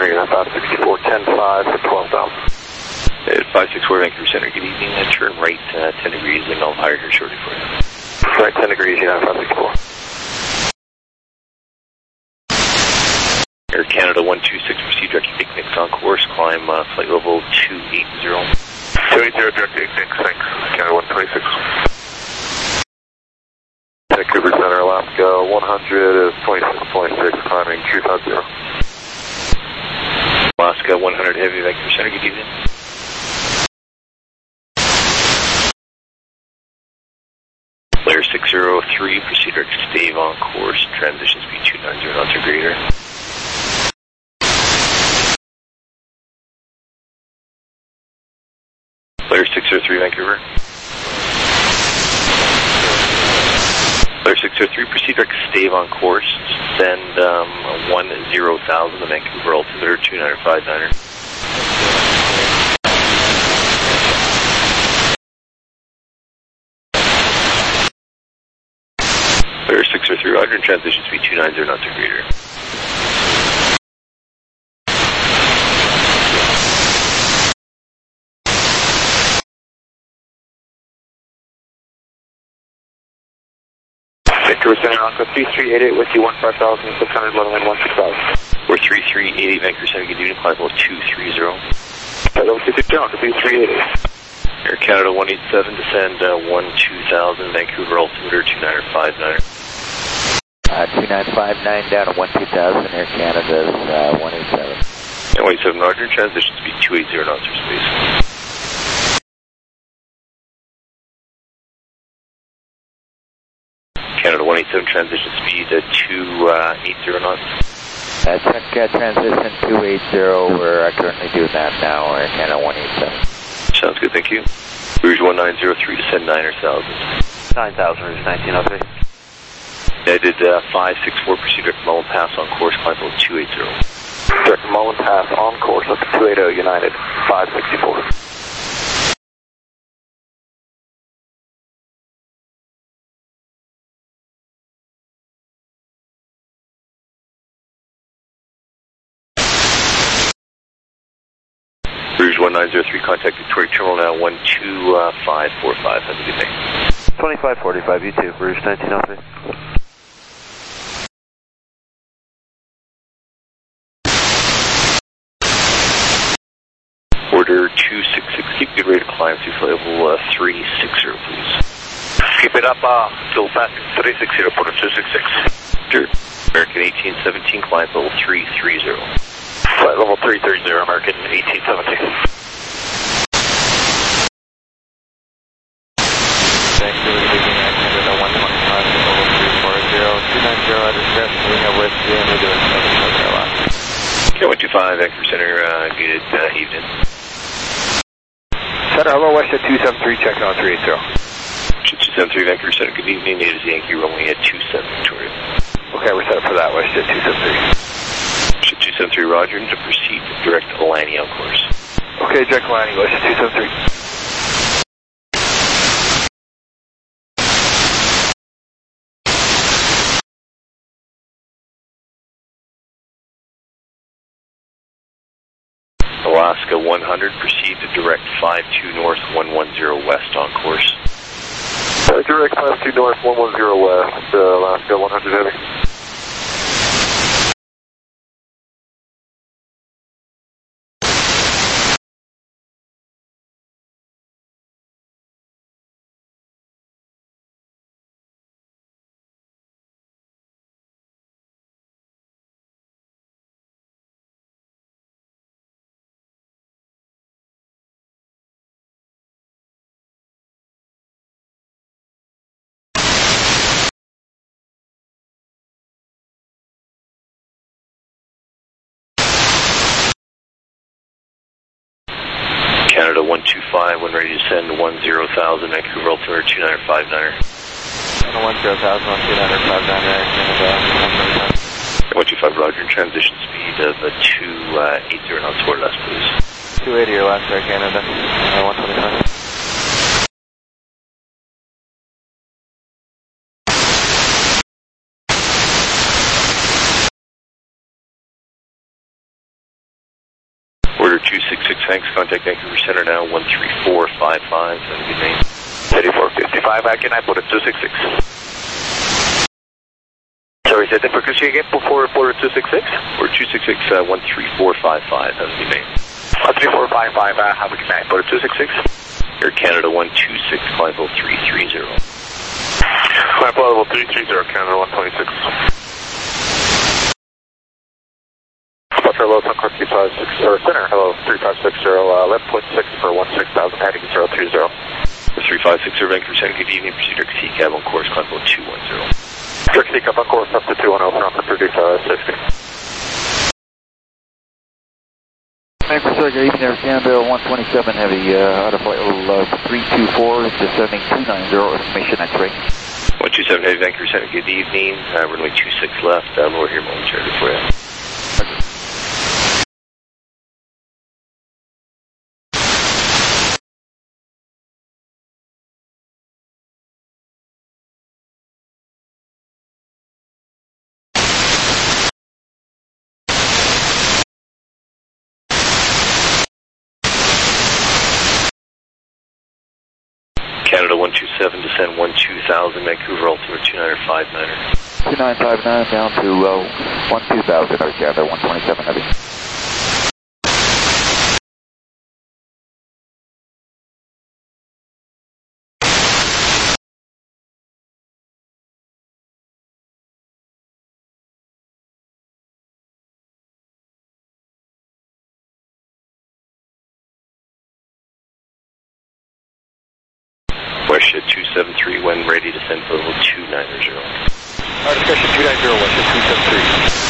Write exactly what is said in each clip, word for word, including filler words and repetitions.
Center, you're five sixty-four, ten five for twelve thousand. At five sixty-four Vancouver Center, good evening. Uh, turn right uh, ten degrees, and I'll hire here shortly for you. Right ten degrees, United five sixty-four. Air Canada one two six, proceed direct to Picnic on course, climb uh, flight level two eighty. two eighty, direct to Picnic, thanks. Canada one twenty-six. Vancouver Center, Alaska one hundred is twenty-six point six, climbing three five zero. Alaska one hundred heavy, Vancouver Center, good evening. Layer six zero three, proceed direct to stave on course, transition speed two ninety knots or greater. Layer six zero three, Vancouver. Layer six zero three, proceed direct to stave on course, send um, one zero thousand, the Vancouver altimeter two nine five niner. Layer six zero three, roger, and transition speed two ninety knots or greater. Vancouver Center, Alaska three three eight eight with you, one five thousand, six hundred, level in one six thousand. Or three three eight eight, Vancouver Center, good evening, climb level two three zero. Level two three zero, three three eight eight. Air Canada one eight seven, descend uh, one two thousand, Vancouver altimeter two nine five niner. Uh, two nine five nine down to one two thousand, Air Canada's uh, one eight seven. And one eight seven, roger, transition speed two eighty knots or space. Canada one eight seven, transition speed uh, two eighty knots. Uh, check uh, transition two eighty, we're uh, currently doing that now, Air Canada one eight seven. Sounds good, thank you. Rouge one nine zero three, descend nine thousand. nine thousand, Rouge nineteen oh three. I did uh, five six four, proceed direct Mullen Pass on course, climb level two eighty. Direct Mullen Pass on course, up to two eighty, United five sixty-four. Rouge one nine zero three, contact Victoria Terminal now one two five four five, have a good day. twenty-five forty-five, you too, Rouge nineteen oh three. Order two six six, keep good rate of climb through flight level uh, three six zero, please. Keep it up, uh, still passing three six zero, put it two six six. Sure. American eighteen seventeen, climb level three three zero. Flight level three three zero, American eighteen seventeen. Vancouver speaking, Air Canada one twenty-five, level three four zero, two nine zero, at distress, moving up with you, and we're doing seven South Carolina. Okay, one two five, Vancouver Center, uh, good uh, evening. Center, hello, West at two seven three, checking on three eight zero. two seven three, Vancouver Center, good evening, native Yankee, runway at two seven Victoria. Okay, we're set up for that, West at two seven three. two seven three, roger, and to proceed direct to Alani on course. Okay, direct landing, West at two seven three. Alaska one hundred, proceed to direct five two north, one one zero west on course. Uh, direct five two north, one one zero west, uh, Alaska one hundred heavy. Canada one two five, when ready to send one zero thousand, Vancouver altimeter two nine five niner. one zero thousand, one two nine five nine, Air Canada one two five, roger, and transition speed of uh, two eighty knots or less, please. two eighty or less, Air Canada, uh, one twenty-five. Converter two six six, thanks. Contact Vancouver Center now, one three four five five. Have a good night. thirty-four fifty-five, I can I put it two six six. Sorry, say the frequency again before Porter two six six? Or two six six, uh, one three four five five. Have a good night. one three four five five, uh, have a good night. Porter two six six. Air Canada one two six, climb level three three zero. Climb level three three zero, Canada one twenty-six. Hello, Sun Course three five six, or center, hello, three five six zero, uh, eleven point six for one six thousand, heading zero three zero. three five six zero, Vancouver Center, good evening, proceed to C cab on course, climb level two one zero. Direct C cab on course up to two one zero, from Purdue uh, sixty. Vancouver Center, good evening, Air Canada one twenty-seven Heavy, uh, out of flight level uh, three two four, descending two nine zero, information X-ray. one two seven Heavy, Vancouver Center, good evening, uh, we're only two six left, uh, lower here momentarily for you. Canada one two seven, descend one two thousand, Vancouver, altimeter two nine five nine. two nine five nine down to uh, one two thousand, Air Canada one twenty-seven Heavy. Westjet two seven three, when ready, descend to level two nine zero. Our discussion two nine zero, Westjet two seven three.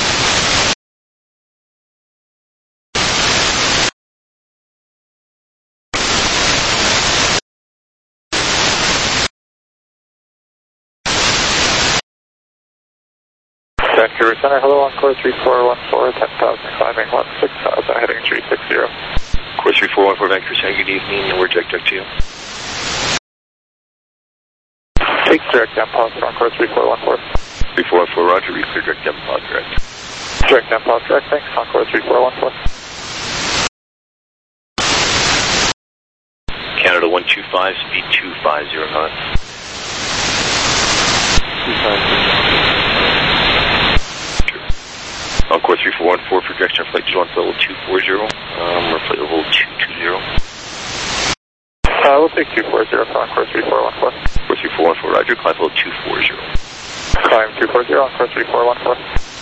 Vancouver Center, hello, on course three four one four, ten thousand, climbing one six thousand, heading three six zero. Course three four one four, Vancouver Center, good evening, we're direct deck to you. Take direct down pause on course three four one four. three four one four, roger, we clear direct down pod direct. Direct down pause direct, thanks, on course three four one four. Canada one two five, speed two five zero knots. two five zero. On course three four one four, projection flight two one level two four zero, um, we're flight level two two zero. Uh, we'll take two four zero on course three four one four. Course three four one four, roger, climb level two four zero. Climb two four zero on course three four one four.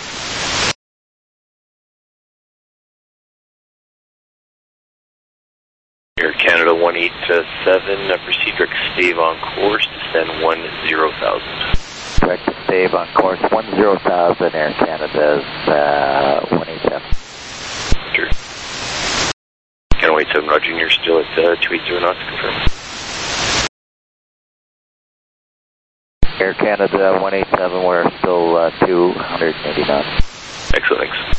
Air Canada one eight seven, uh, proceed direct stave on course, descend one zero thousand. Direct to stave on course one zero thousand, Air Canada's uh, one eight seven. Sure. Canada one eight seven, roger, and you're still at uh, two eight zero knots, confirm. Air Canada one eight seven, we're still uh, two eighty knots. Excellent, thanks.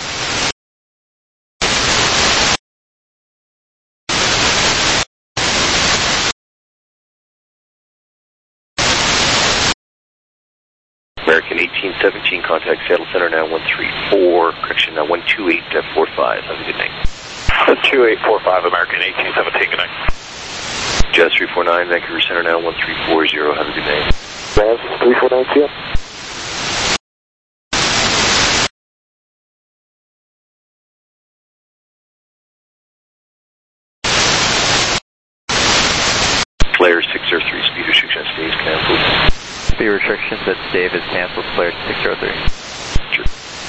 American eighteen seventeen, contact Seattle Center now one three four, correction, now one two eight four five, have a good night. two eight four five, American eighteen seventeen, good night. Jazz three four nine, Vancouver Center now one three four zero, have a good night. Jazz three four nine, yeah. Flare six zero three, speed restriction stays cancelled. Speed restrictions at stave is canceled, Flare six zero three. Sure.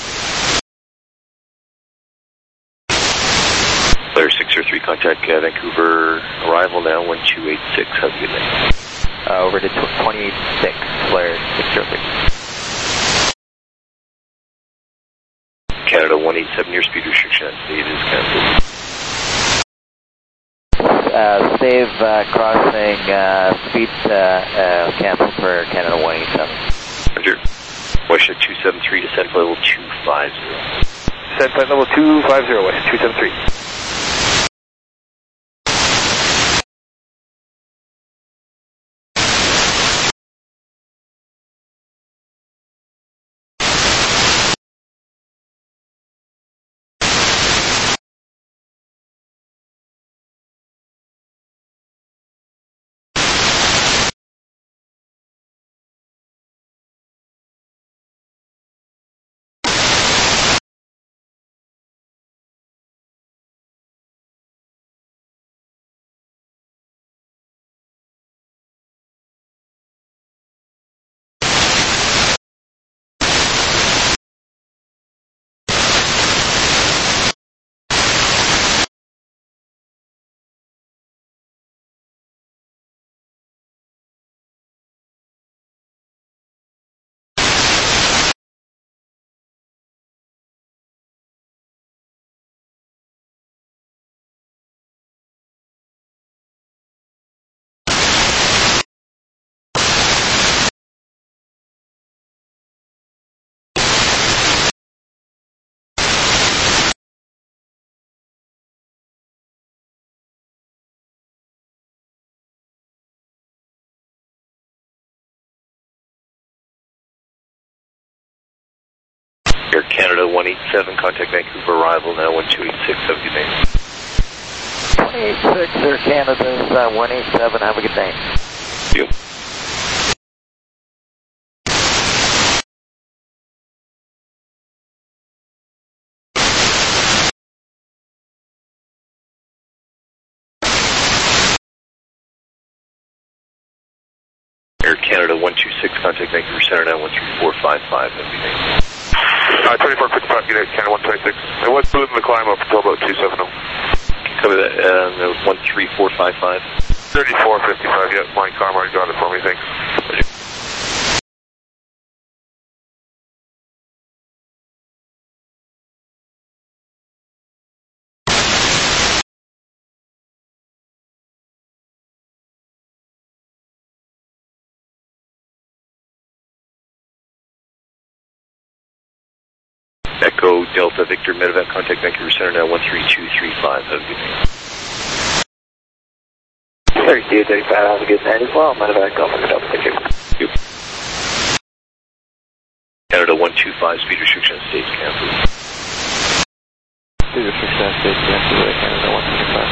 Flare six zero three, contact uh, Vancouver, arrival now one two eight six, have a good night. Uh, over to twenty-eight six, Flare six zero three. Canada one eight seven, your speed restriction at stave is cancelled. Uh, stave uh, crossing uh, speed uh, uh, cancelled for Canada one eight seven. Roger. Westjet two seven three, descend flight level two five zero. Descend flight level two five zero, Westjet two seven three. Air Canada one eight seven, contact Vancouver, arrival now one two eight six, have a good day. one eight six, Air Canada's uh, one eight seven, have a good day. Thank you. Air Canada one two six, contact Vancouver Center now one three four five five, have a good day. Uh, twenty-four fifty-five, Unit Canada one twenty-six. It was smooth in the climb up until about two seventy. Cover that, uh, one three four five five. thirty-four fifty-five, yeah, my car already got it for me, thanks. Echo Delta Victor Medevac, contact Vancouver Center now one three two three five, have a good day. thirty-two thirty-five, have a good night as well. Medevac Delta Delta, thank you. Thank you. Canada one two five, speed restriction stays cancelled. Speed restriction stays cancelled, Air Canada one twenty-five.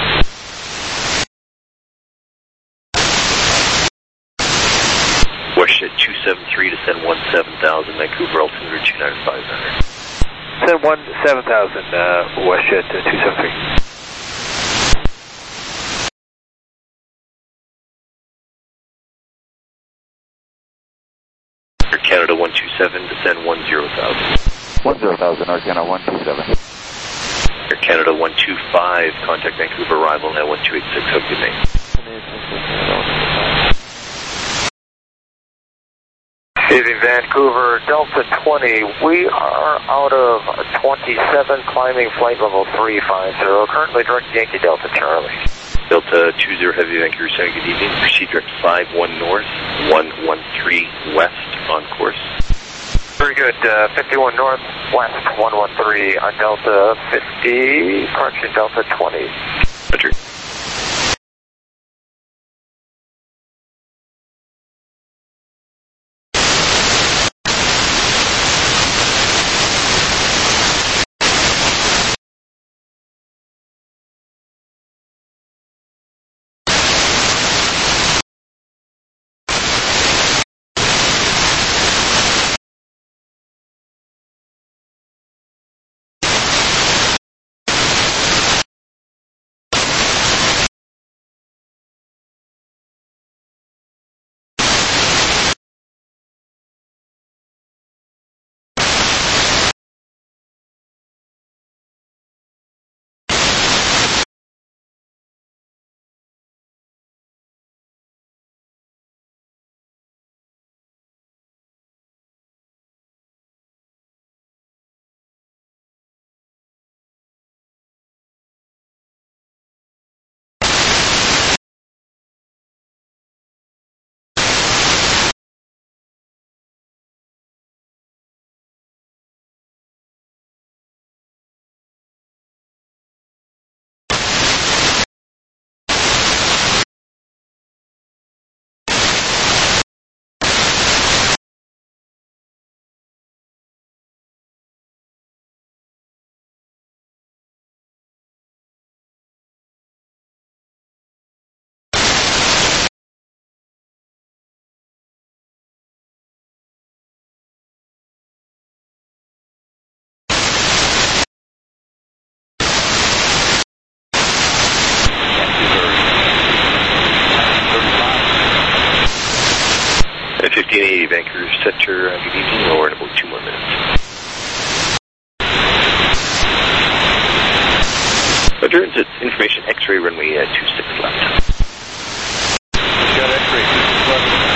WestJet two seven three to send one seven thousand, Vancouver altimeter two nine five nine. Send one seven thousand, uh, WestJet uh, two seven three. Air Canada one two seven to send one zero thousand. one zero thousand, Air Canada one two seven. Air Canada one two five, contact Vancouver, arrival now one two eight six, have a good day. Evening, Vancouver, Delta twenty. We are out of twenty-seven, climbing flight level three five zero. Currently direct Yankee Delta Charlie. Delta two zero Heavy, Vancouver Center, good evening. Proceed direct five one north, one one three west on course. Very good. Uh, fifty-one north, west, one one three on Delta fifty, correction, Delta twenty. Roger. fifteen eighty Vancouver Center, uh, good evening, or in about two more minutes. Roger, it's information X-ray runway uh, two six left. Got X-ray two six left.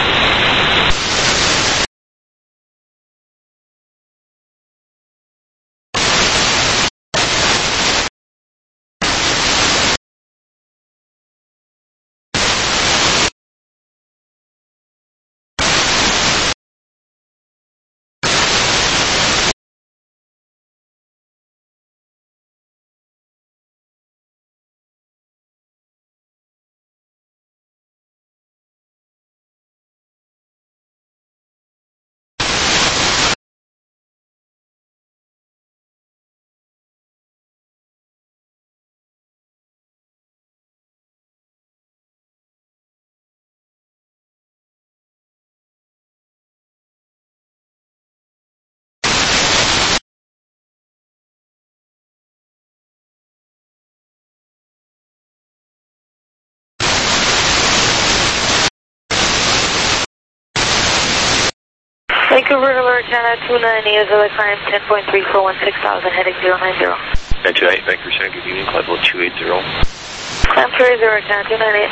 Vancouver, Hello, Canada two nine eight, Azula climb ten point three four one six thousand, heading zero nine zero. nine two nine, Vancouver Center, good evening, climb level two eight zero. Climb three zero, Canada two nine eight.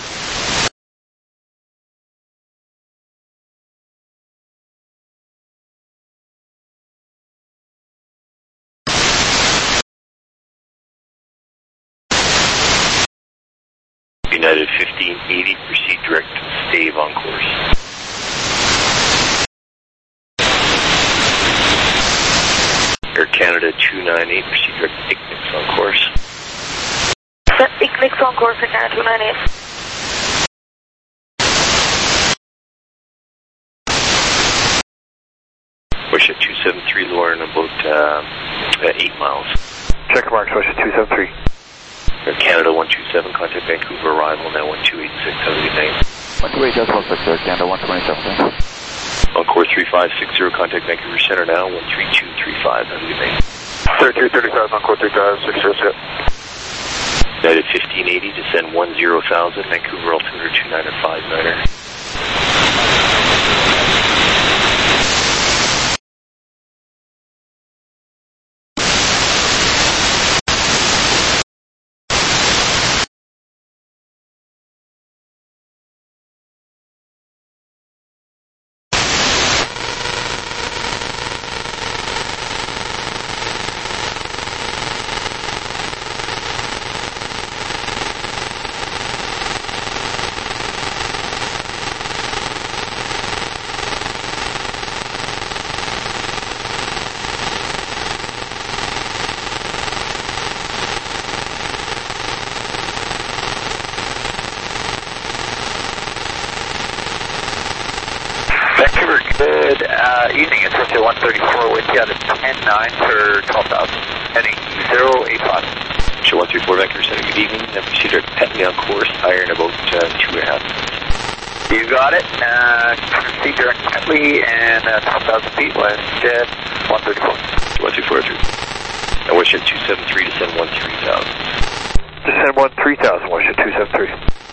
United fifteen eighty, proceed direct, stave on course. Air Canada two nine eight, proceed direct, Ignix on course. Set Ignix on course for Canada two nine eight. Wish at two seven three, Lauren, about uh, eight miles. Check marks, Wish at two seven three. Air Canada one two seven, contact Vancouver, arrival now one two eight six, have a good night. one two eight decimal six, Air Canada one twenty-seven. On course three five six zero, contact Vancouver Center now, one three two three five, have a good night. thirty-two thirty-five on course three five six zero six. United fifteen eighty, descend one zero thousand, Vancouver altimeter two nine five niner. Vancouver, good uh, evening. It's Russia one thirty-four with you at a ten nine for twelve thousand. Heading zero eight five. Show one three four, Vancouver Center, good evening. Now proceed direct, Petney on course, iron about uh, two and a half minutes. You got it. Uh, proceed direct Petley and uh, twelve thousand feet, west jet one thirty-four. one two four three. Now wish at two seven three, descend one three thousand. Descend one three thousand, Wish at two seven three.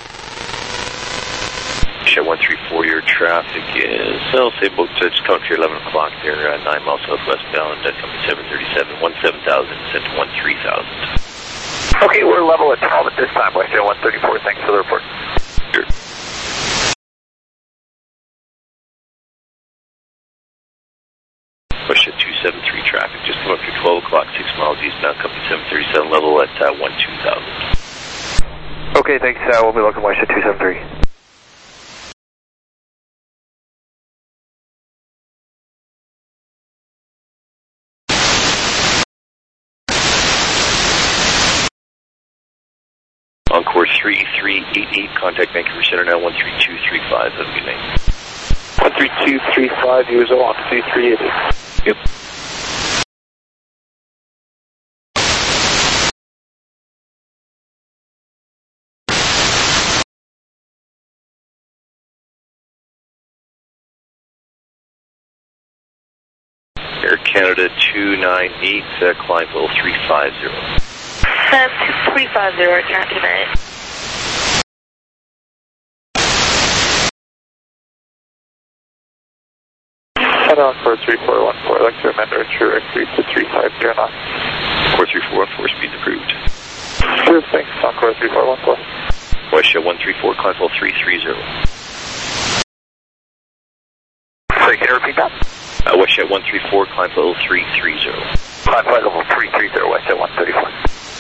Shed one three four, your traffic is, I'll say about, uh, just coming for your eleven o'clock there, uh, nine miles southwest bound, uh, company seven thirty-seven, one seven thousand, sent to one three thousand. Okay, we're level at twelve at this time, West Jet one thirty-four. Thanks for the report. Sure. Push at two seven three traffic, just come up for twelve o'clock, six miles eastbound, company seven thirty-seven, level at uh, one two thousand. Okay, thanks. Uh, we'll be looking Wish at two seven three. On course three three eight eight, contact Vancouver Center now, one three two three five, have a good night. one three two three five, years old, three three eight eight. Yep. Air Canada two nine eight, uh, climb level three five zero. Sam two three five zero, Canada two nine eight. Head on for three four one four. I'd like to amend our true increase to three five zero nine. four three four one four, speed approved. Sure, thanks. On course three four one four. West one three four, climb level three three zero. Sorry, can you repeat that? Uh, West one three four, climb level three three zero. Climb flight level three three zero, West Jet one thirty-four.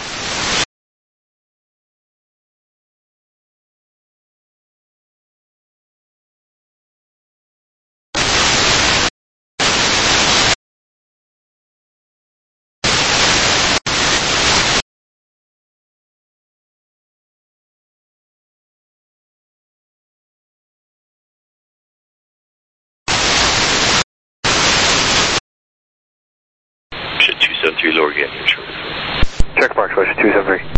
two seven three, lower again, here shortly. Check marks, Wish at two seven three.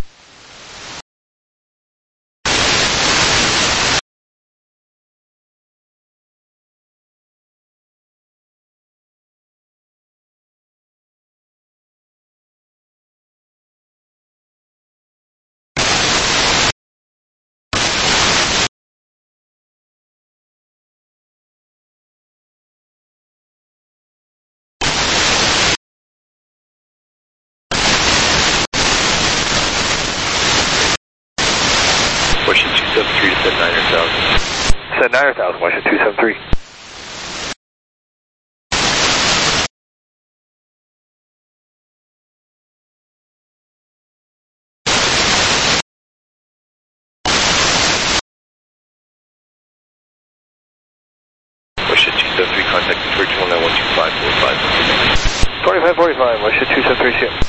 nine thousand, Western two seven three. Western two seven three, contact Bridge one nine one two five four five. twenty-five forty-five, Western two seven three, see you.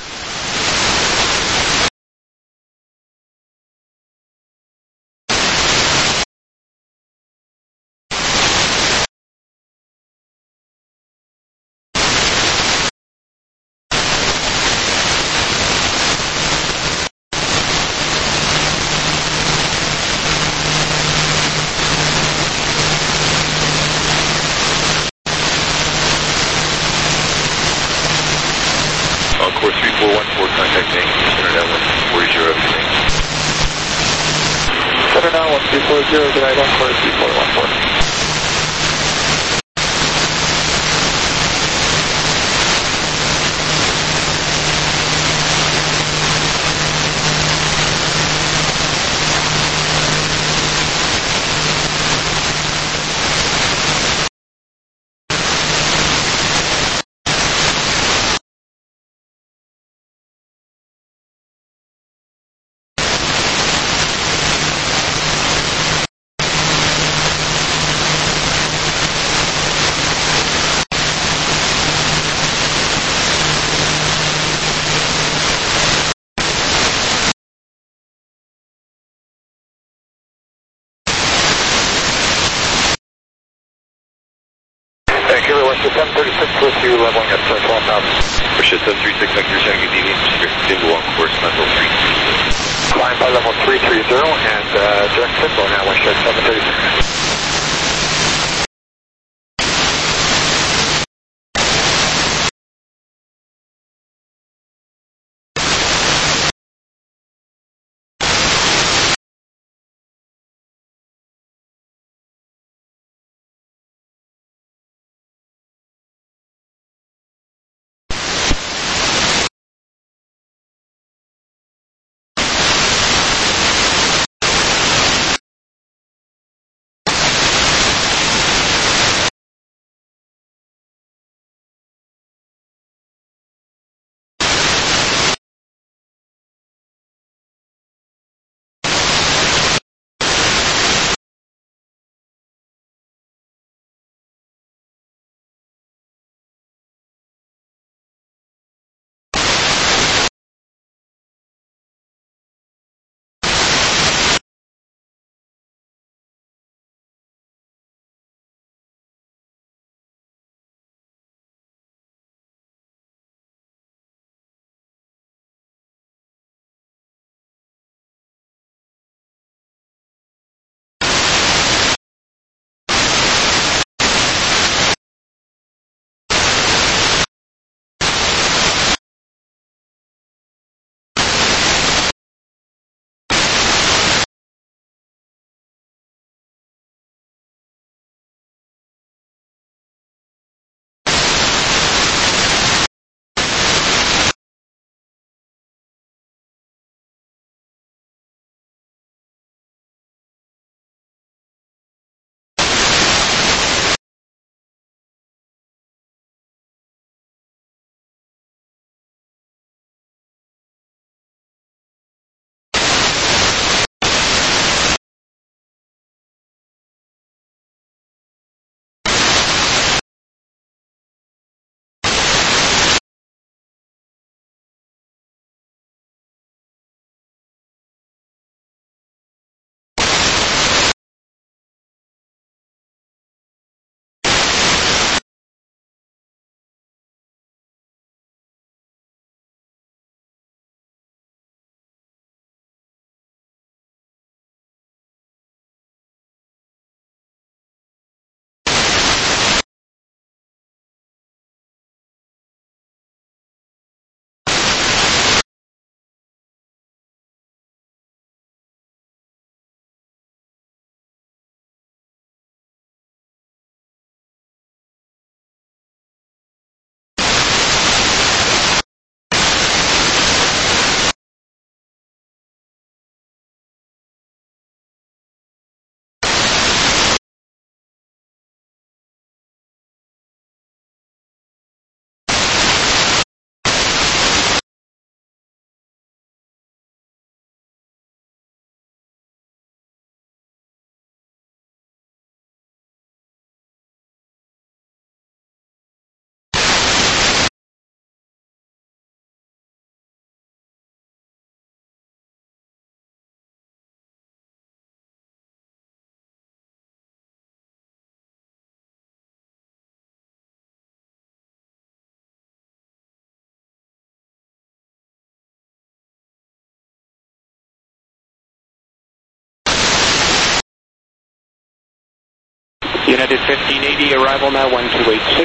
Encore three four one four, contact Yankee Center nine one four zero, everything. Center nine one two four zero, good night, Encore three four one four. Vancouver, Western seven thirty-six with you, leveling at twelve thousand. Western seven three six, Vancouver Center, good evening. Single on course, level three. Climb by level three three zero and uh, direct simple now, Western seven thirty-six. United fifteen eighty, arrival now one two eight six.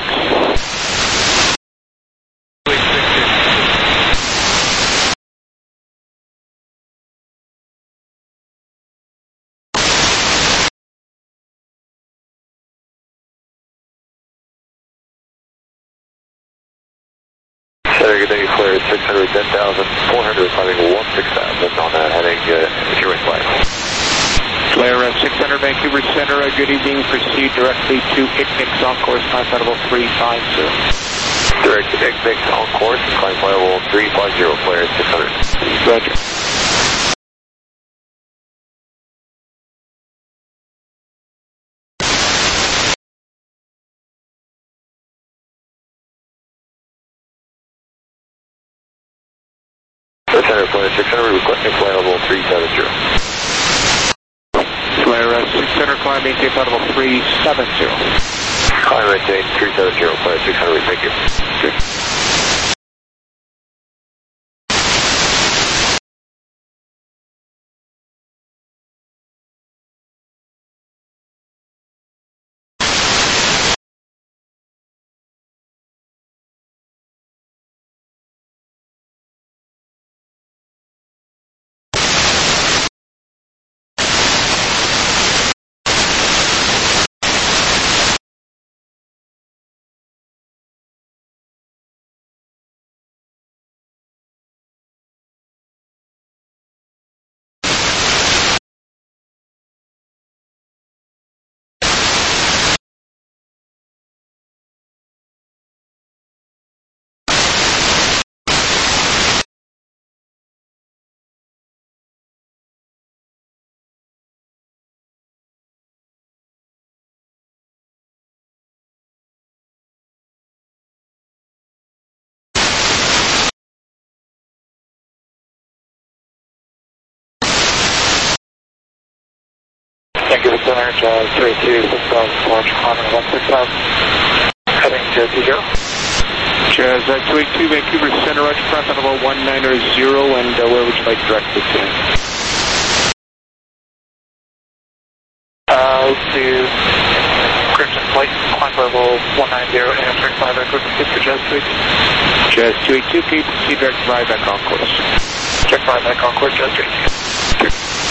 Center, good day, clear six hundred ten thousand four hundred, climbing one six thousand on that heading uh, if you're in flight. Flare uh, six hundred Vancouver Center, uh, good evening. Proceed directly to I C N I X on course, climb flight level three five zero. Direct to I C N I X on course, climb flight level three five zero, flare six hundred. Roger. Center, flare six hundred, requesting flight level three seven zero. Flare uh, six hundred, climb maintain flight level three seven zero. Climb maintain three seven zero, flare six hundred, thank you. Good. Vancouver Center, Jazz three two six thousand, launch climbing one six thousand, heading to two zero. Jazz uh, two eight two Vancouver Center, right front level one nine zero, and uh, where would you like direct to? Uh, to Crimson Flight, climb level one nine zero, and check five back, proceed for Jazz two eight two. Jazz two eight two, Pete, proceed direct five back on course. Check five back on course, Jazz two eight two.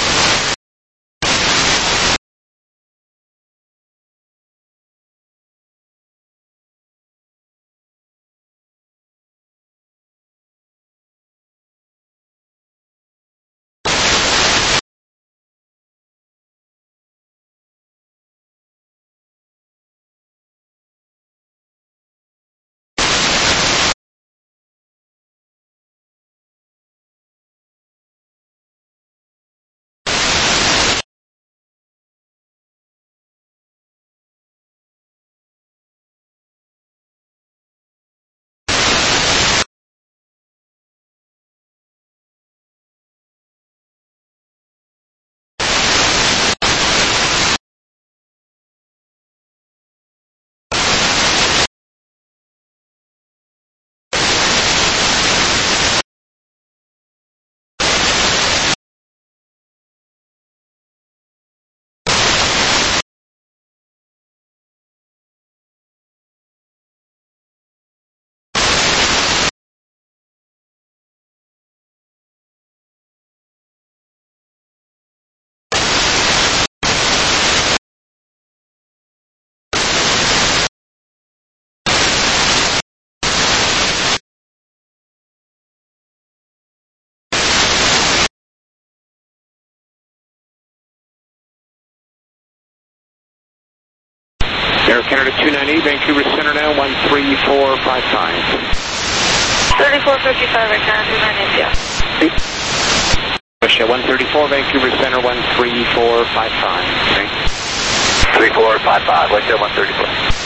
Air Canada two ninety, Vancouver Center now one three four five five. thirty-four fifty-five, Air Canada two ninety, yeah. Russia one thirty-four, Vancouver Center one three four five five. three four five five, like that one thirty-four.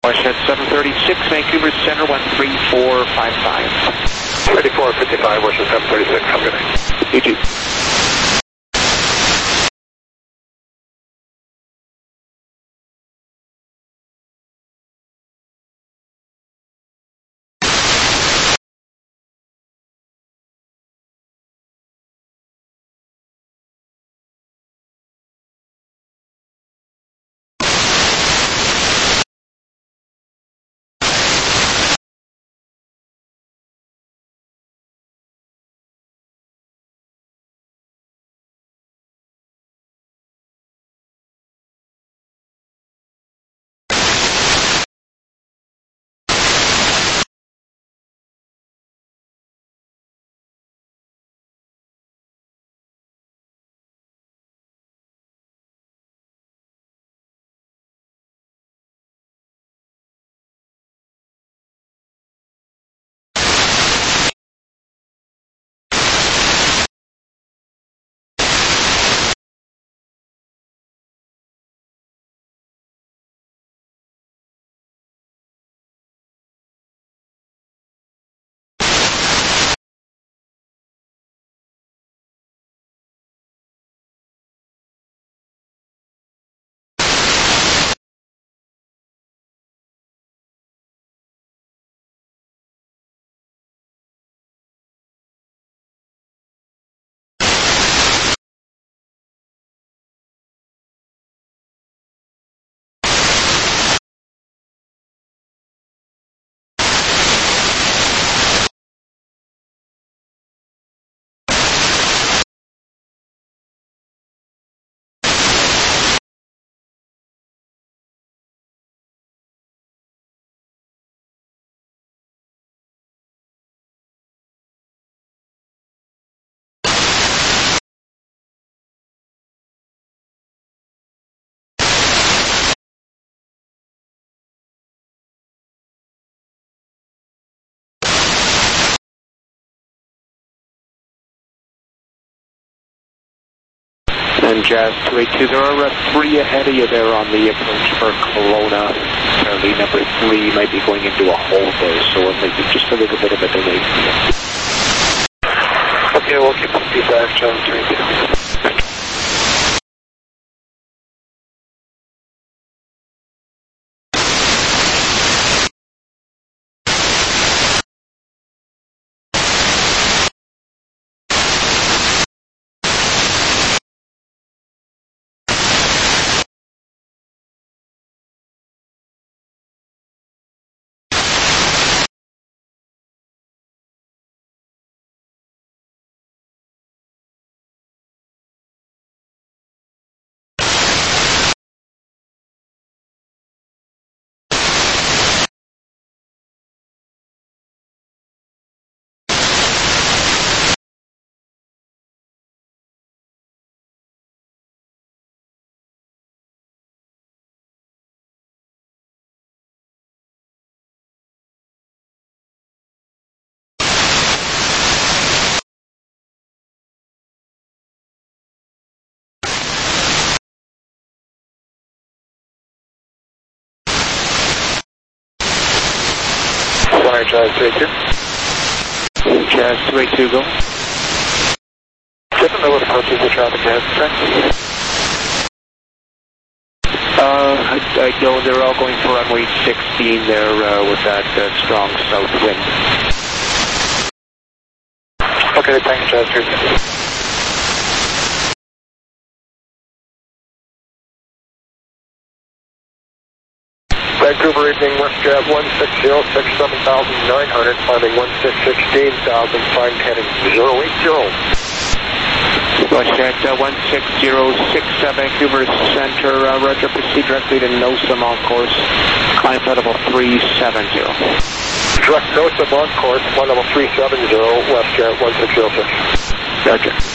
Washington seven thirty-six, Vancouver Center, one three four five five. thirty-four fifty-five, Washington seven thirty-six, have a good night. You too. And Jazz two eight two zero, we're at three ahead of you there on the approach for Kelowna. Apparently number three might be going into a hole there, so it might be just a little bit of a delay. Okay, we'll keep the feedback, Jazz two eight two. Sorry, Jazz two eight two. Jazz two eight two, go. Doesn't know what approaches the traffic has, correct? Uh, I, I know they're all going for runway sixteen there uh, with that uh, strong south wind. Okay, thanks, Jazz two eight two. Vancouver evening, WestJet one six zero six seven thousand nine hundred, climbing one six sixteen thousand, find heading zero eight zero. WestJet uh, one six zero six seven, Vancouver Center, uh, roger, proceed directly to NOSAM on course, climb flight level three seven zero. Direct NOSAM on course, flight level three seven zero, WestJet one six zero six. Roger.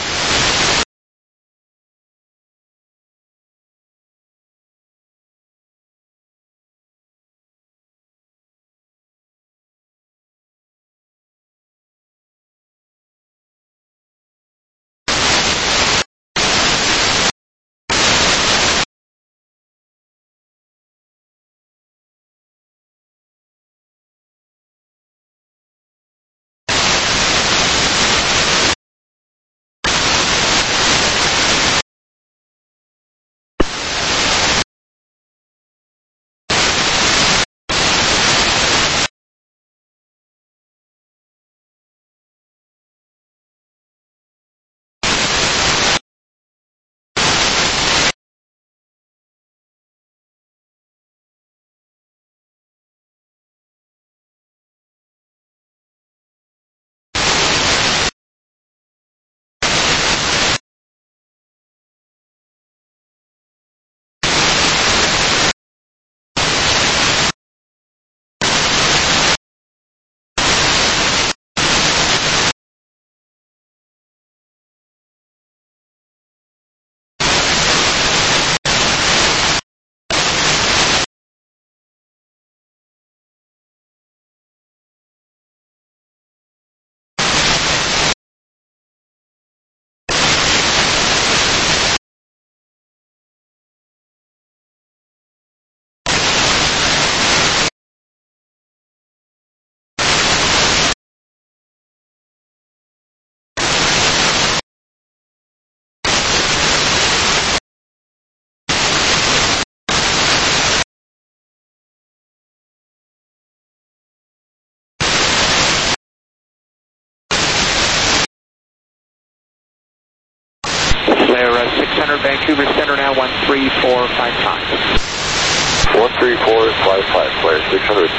six hundred, Vancouver Center now, one three four five five. one three four five five, flare six hundred.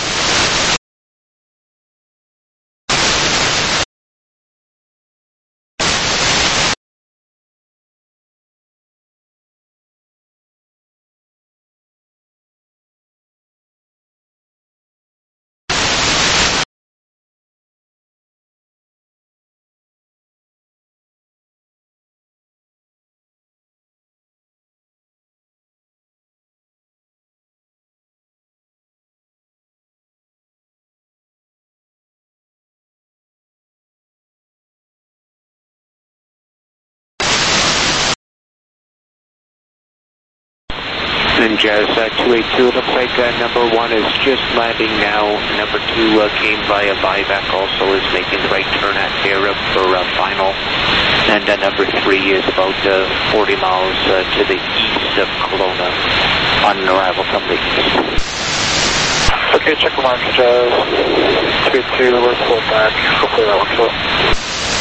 And Jazz uh, two eight two, looks like uh, number one is just landing now. Number two uh, came via buyback, also is making the right turn at Arab for uh, final. And uh, number three is about uh, forty miles uh, to the east of Kelowna on an arrival from the east. Okay, check the mark, Jazz. two eight two, let's pull back. Hopefully that works out.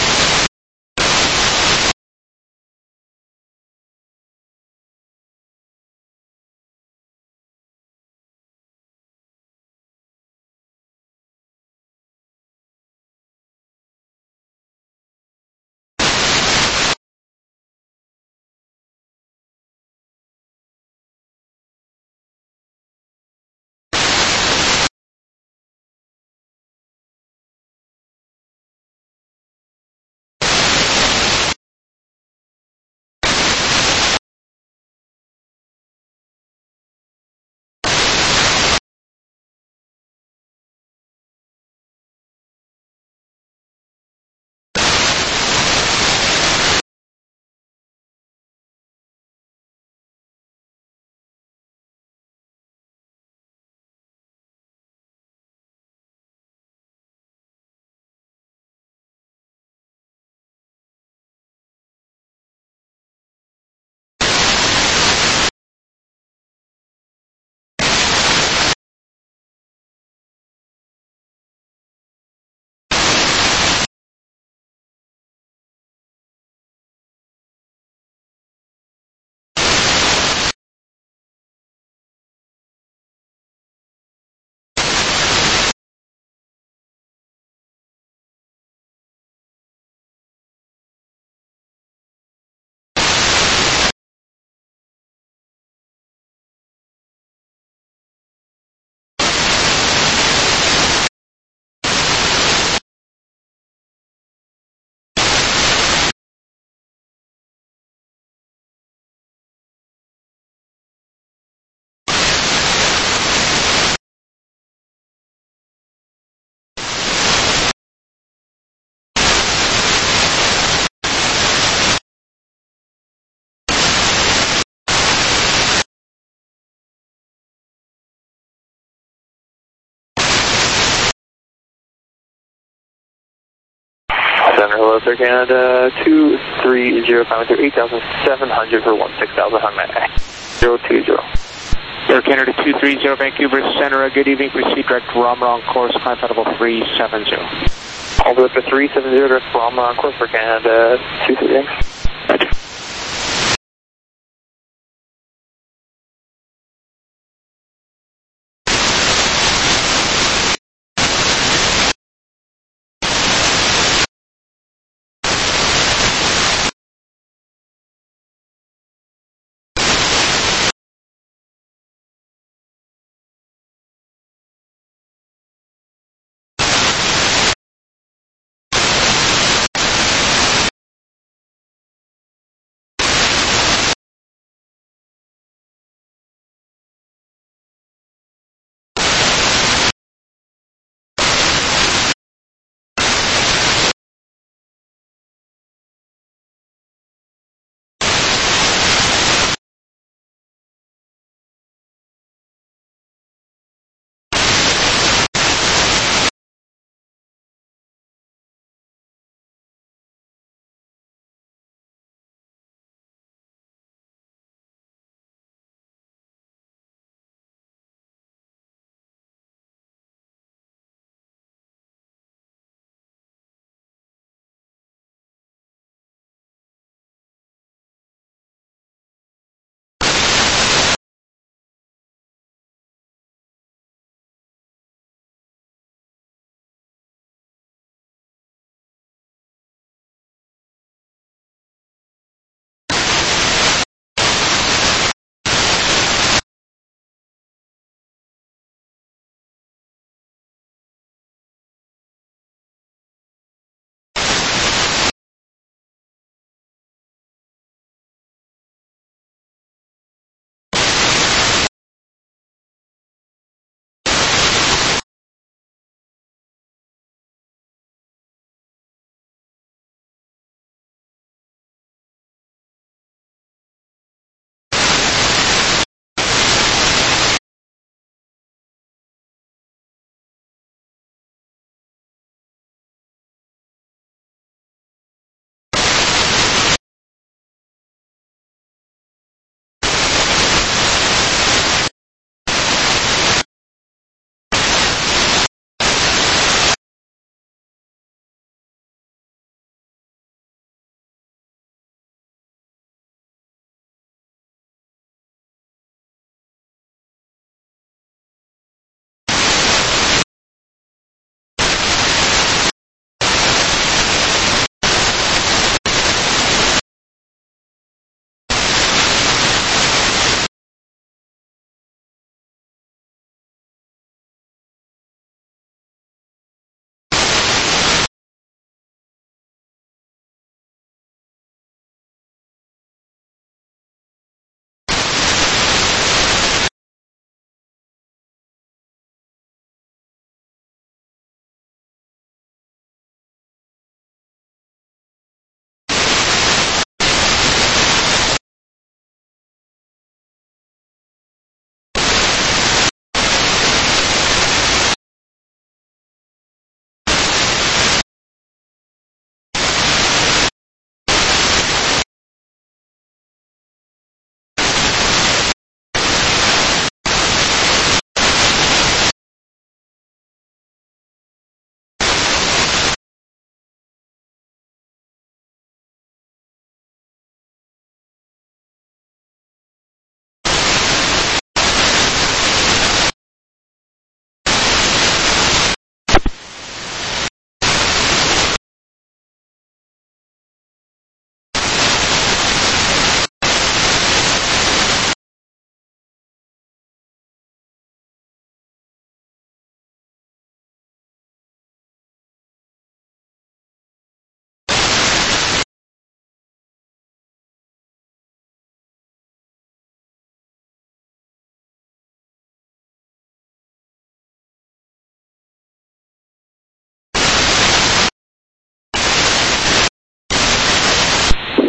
Center, hello, Sir Canada, two three zero, coming through eight thousand seven hundred for one six thousand, hung man, zero two zero. Air Canada two three zero, Vancouver Center, uh, good evening, proceed direct to Romron course, climb flight level three seven zero. All the way up to three seven zero, direct to Romron course for Canada, two three X. Roger.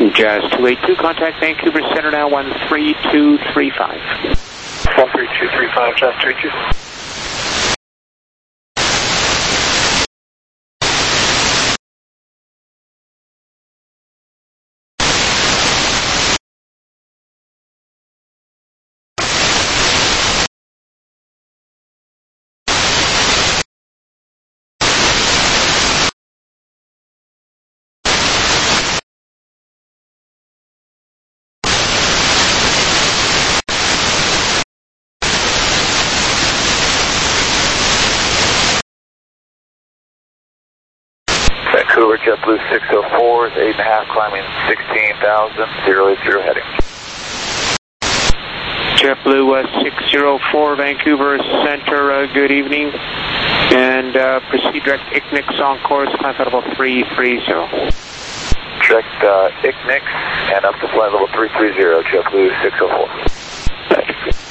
Jazz two eight two, contact Vancouver Center now, one three two three five. one three two three five, Jazz two eight two. Vancouver JetBlue six oh four is eight and a half, climbing sixteen thousand, zero eight zero heading. JetBlue uh, six oh four, Vancouver Center, uh, good evening. And uh, proceed direct I C N I C on course, climb flight level three three zero. Direct uh, I C N I C and up to flight level three three zero, JetBlue six oh four. Thanks.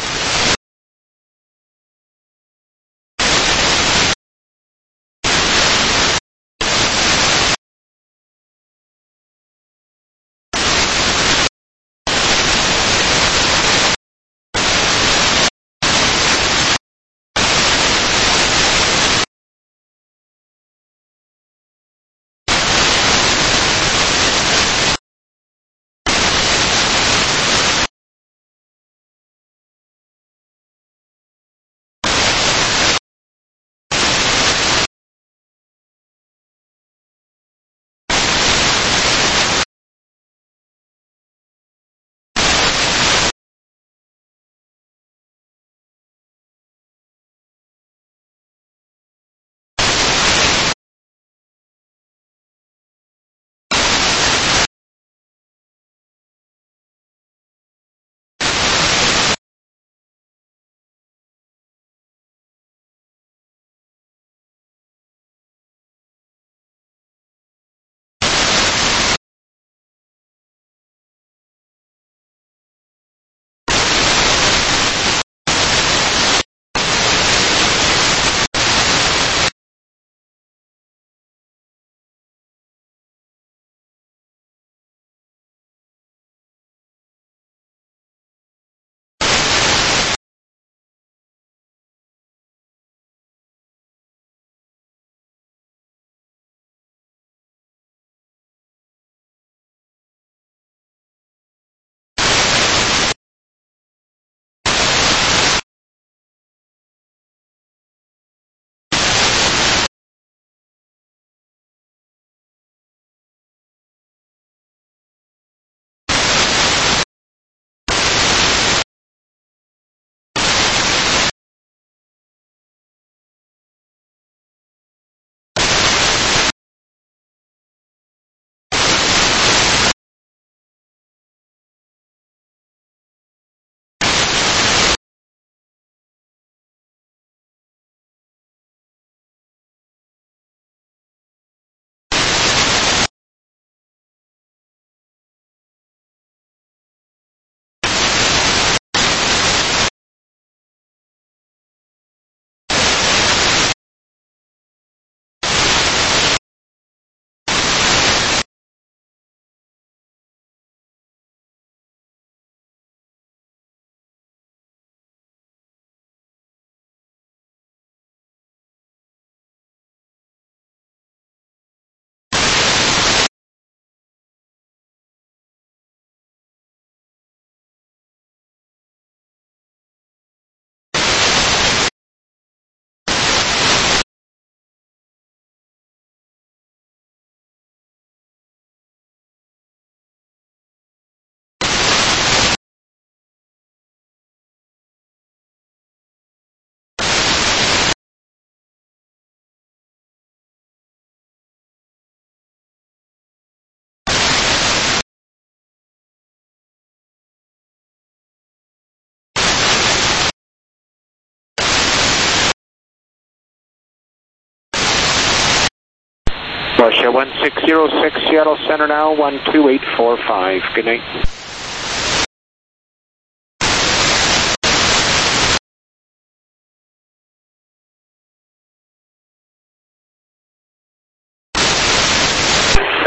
Russia one six zero six, Seattle Center now, one two eight four five. Good night.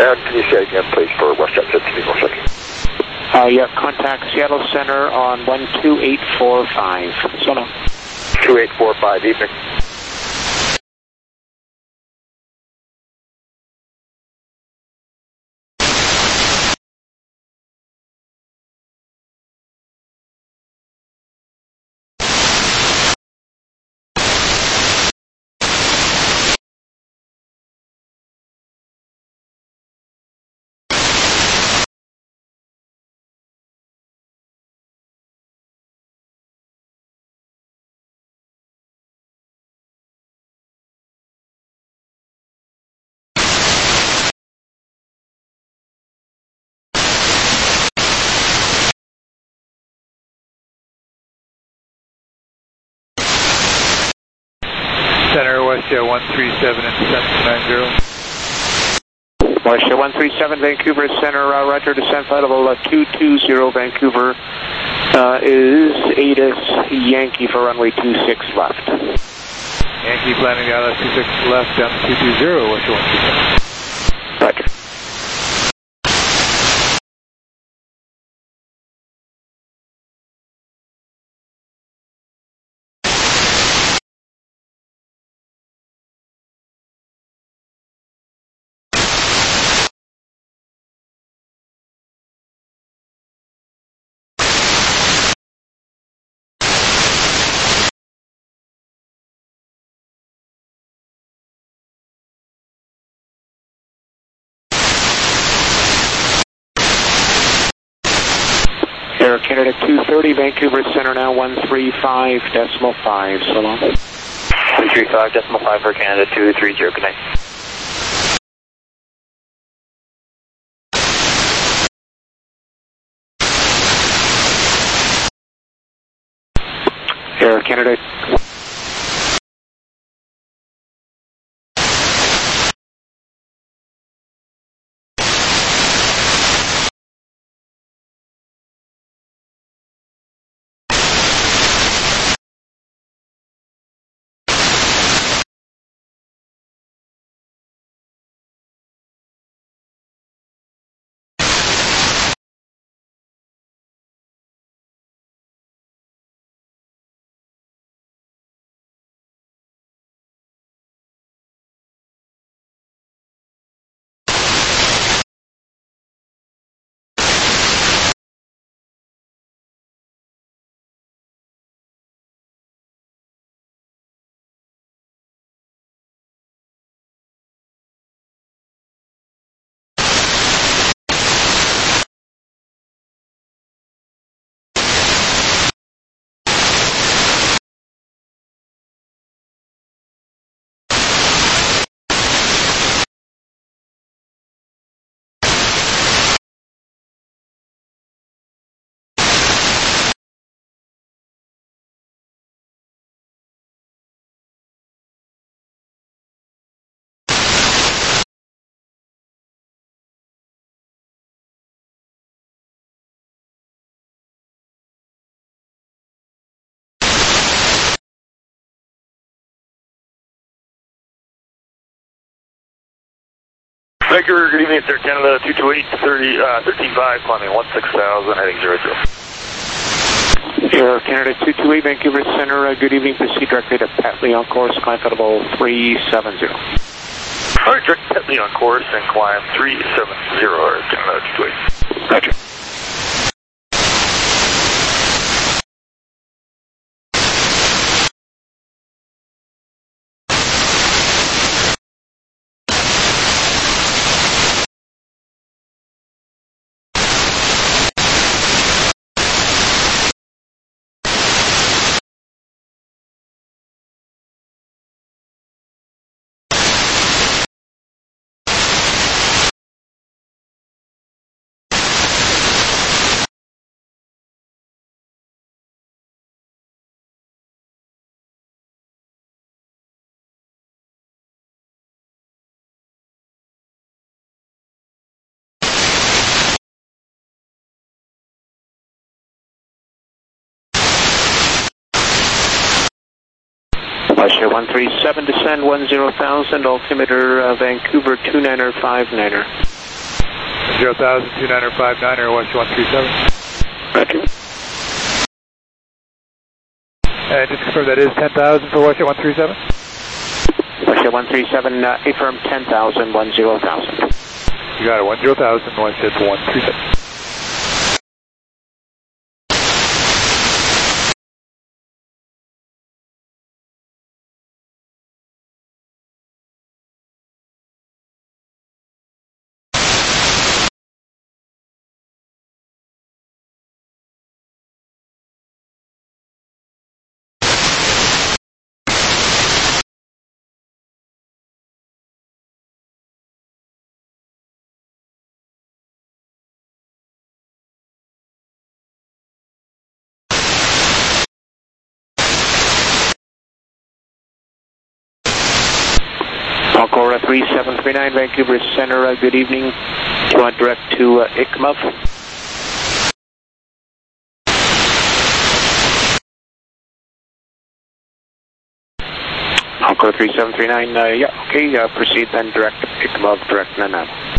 And can you say again, please, for WestJet fifteen one second? Uh, yeah, contact Seattle Center on one two eight four five. So long. two eight four five, evening. Center, WestJet one three seven and descent two nine zero. WestJet one three seven, Vancouver Center, uh, roger, descent flight level uh, two two zero, Vancouver uh, is ATIS Yankee for runway two six left. Yankee planning out at two six left down to two two zero, WestJet one three seven. Roger. Air Canada two thirty, Vancouver Center now one three five decimal five, so long. three three five decimal five for Canada two three zero, good night. Air Canada. Vancouver, good evening, Air Canada two two eight, thirty, uh, thirteen five, climbing one six thousand, heading zero zero. Air Canada two two eight, Vancouver Center, uh, good evening, proceed directly to Petley on course, climb flight level three seven zero. Alright, direct Petley on course and climb three seven zero, Air Canada two two eight. Roger. WestJet one three seven, descend one zero thousand, altimeter uh, Vancouver two niner five niner. zero thousand, two niner five niner, one one three seven. Roger. And just confirm that is ten thousand for Washington one three seven? Washington one three seven, uh, affirm ten thousand, one zero thousand. You got it, one zero thousand, Washington one three seven. Concora three seven three nine, Vancouver Center, uh, good evening. Do you want direct to uh, I C M O V? Concora three seven three nine, uh, yeah, okay, uh, proceed then direct to I C M O V, direct Nanaimo.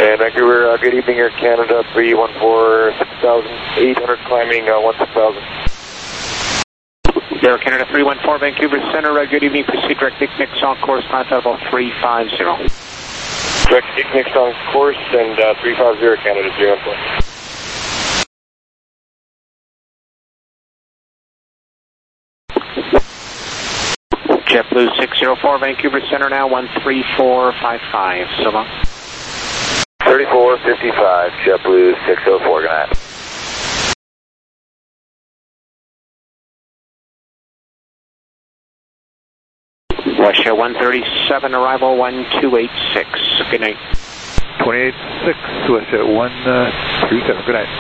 And Vancouver, uh, good evening, Air Canada, three one four, six thousand eight hundred, climbing uh, one six thousand. Air Canada three one four, Vancouver Center, uh, good evening, proceed direct Ignix on course, climb level three five zero. Direct Ignix on course, and uh, three five zero, Canada three one four. JetBlue six zero four, Vancouver Center now, one three four five five, so long. thirty-four fifty-five, JetBlue six zero four, good night. Russia one thirty-seven, arrival one two eight six, good night. twenty-eight six, Russia one thirty-seven, good night.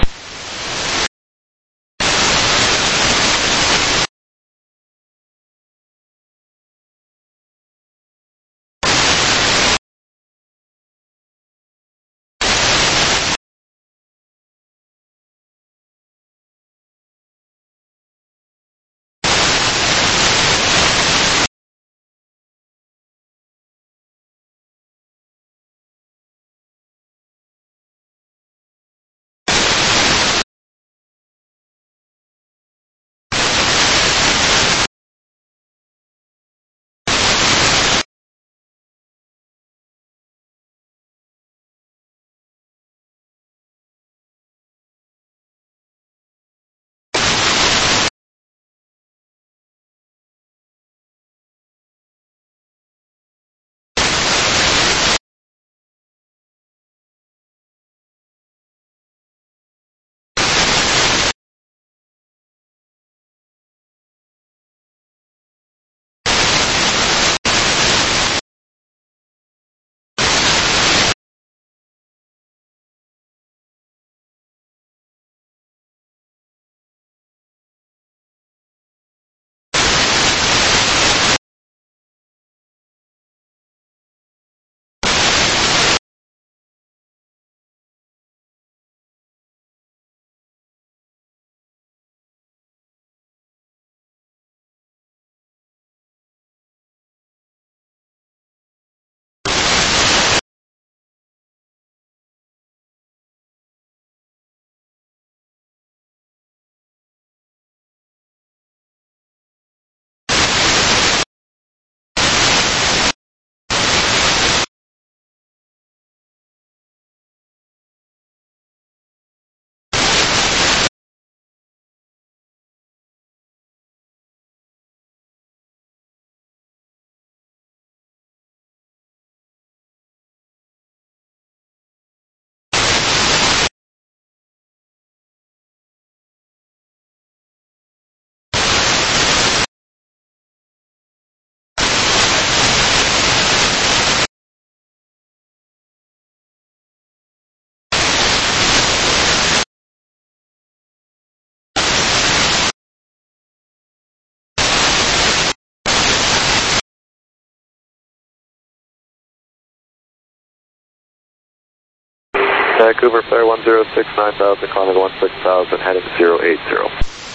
Vancouver, flare one zero six, nine thousand, climbing one six thousand, heading zero eight zero.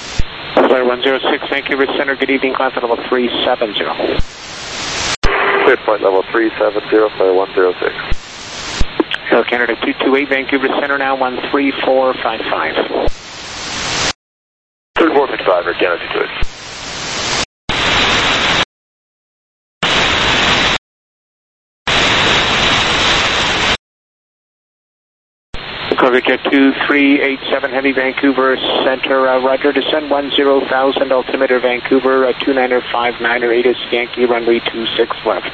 Flare one zero six, Vancouver Center, good evening, climb level three seven zero. Clear flight level three seven zero, flare one zero six. Air Canada two two eight, Vancouver Center now, one three four five five. thirty-four fifty-five, Air Canada two two eight. Corvette two three eight seven, heavy Vancouver Center, uh, roger, descend one zero thousand, altimeter Vancouver, uh, two niner five niner, eight is Yankee, runway two six left.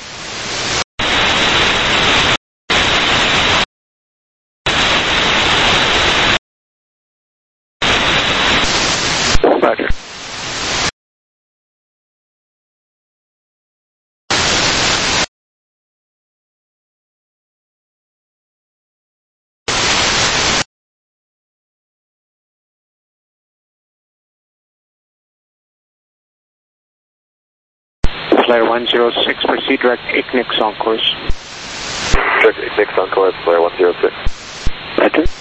Roger. Flare one zero six, proceed direct Ignix on course. Direct Ignix on course, flare one zero six. Roger.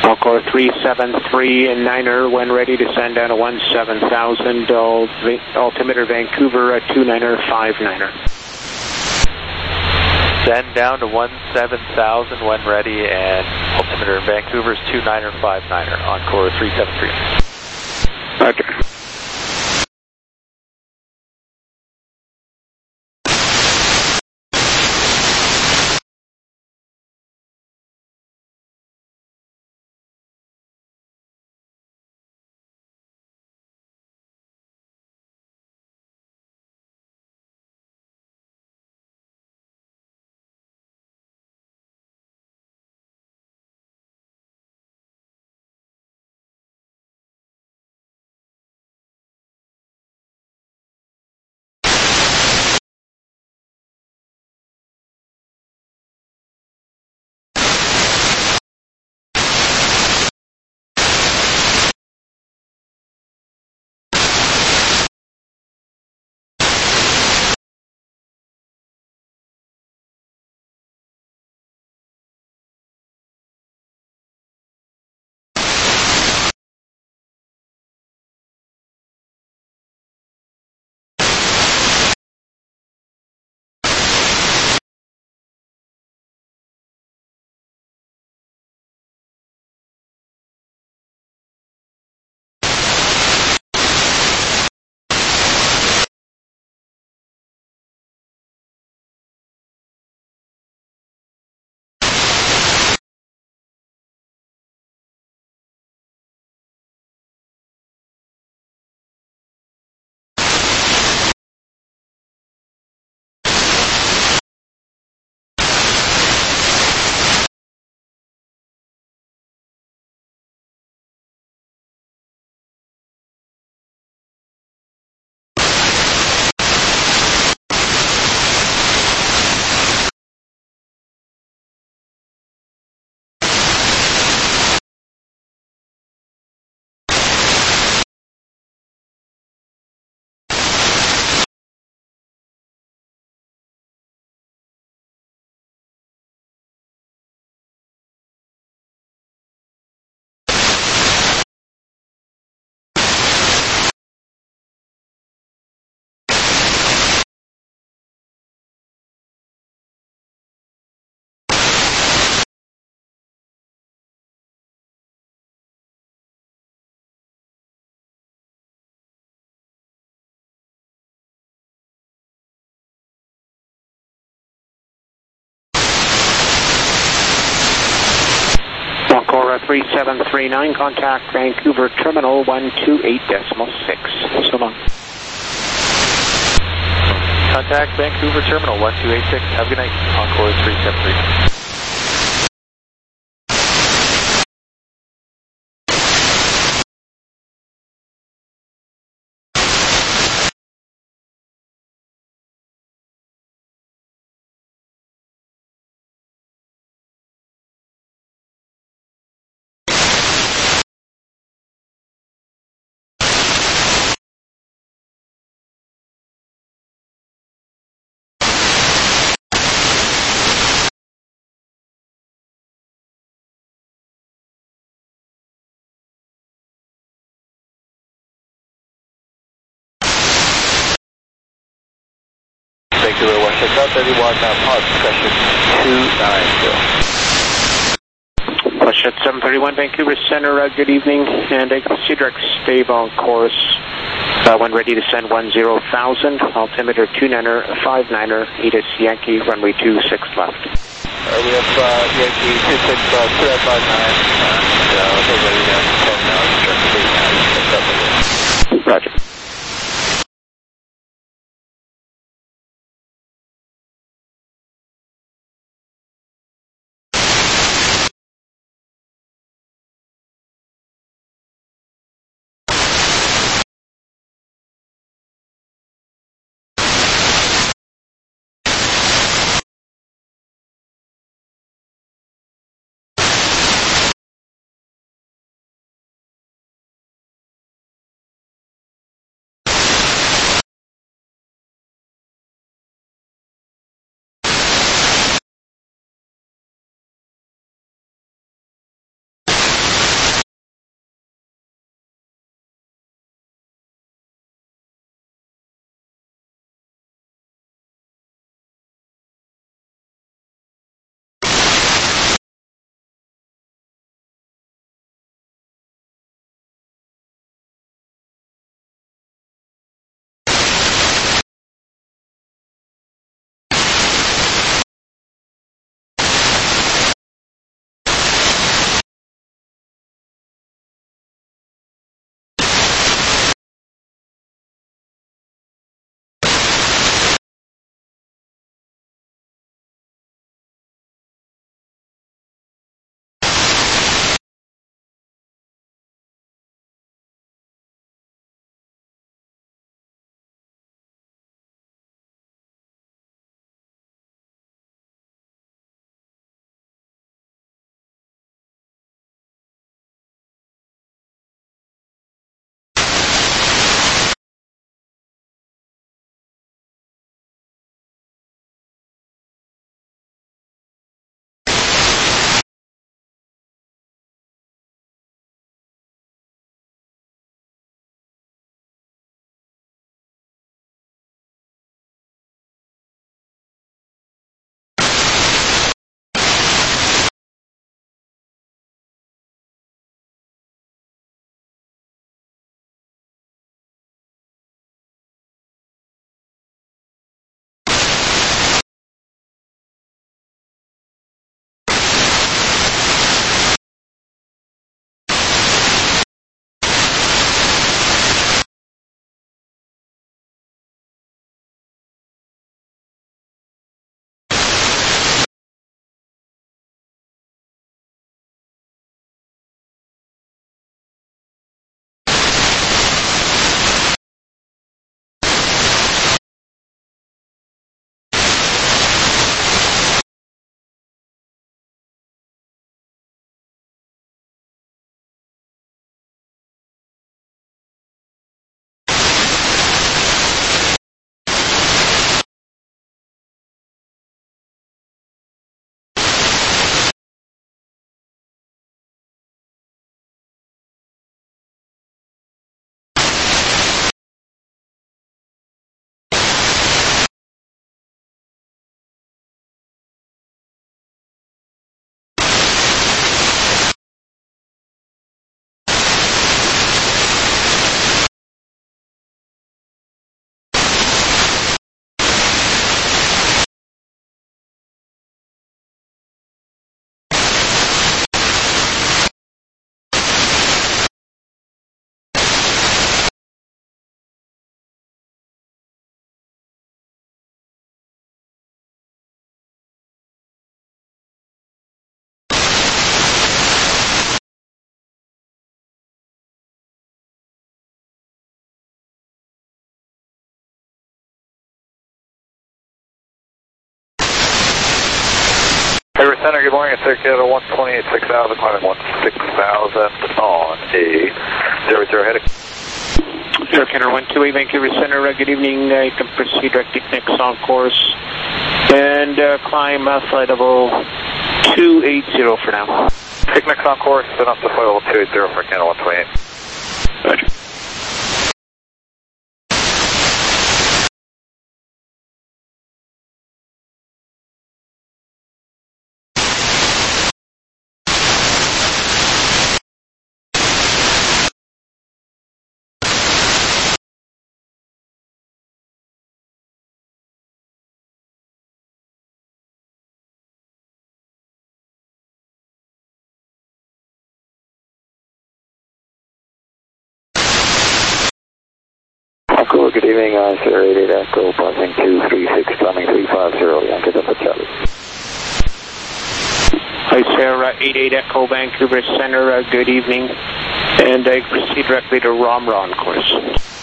Encore three seven three niner when ready to send down a one seven thousand, altimeter Vancouver, a two niner five niner. Send down to one seven thousand when ready, and altimeter Vancouver's two niner five niner, Encore three seven three. Roger. Encore three seven three nine, contact Vancouver Terminal one two eight decimal six. So long. Contact Vancouver Terminal one two eight six. Have a good night. Encore three seven three nine. Vancouver one six out thirty-one, uh, pod discussion two nine zero. Push at seven thirty-one Vancouver Center, uh, good evening, and uh, Cedric, stay on course uh, when ready to send one zero thousand, altimeter two niner five niner, Edis Yankee, runway two six left. Uh, we have uh, Yankee two six uh, two five nine, and uh, we're ready to send now, Roger. Vancouver Center, good morning. It's Air Canada one twenty-eight, six thousand, climbing one six thousand on a zero zero heading. Air Canada one two eight, Vancouver Center, uh, good evening. Uh, you can proceed direct Technics on course and uh, climb uh, flight level two eighty for now. Technics on course, then up to flight level two eighty for Canada one twenty-eight. Roger. Cool, good evening, uh, Sierra eight eight Echo, passing two three six, climbing three five zero, Yankee Delta Charlie. Hi, Sierra eight eight Echo, Vancouver Center, uh, good evening. And I uh, proceed directly to Romra on course.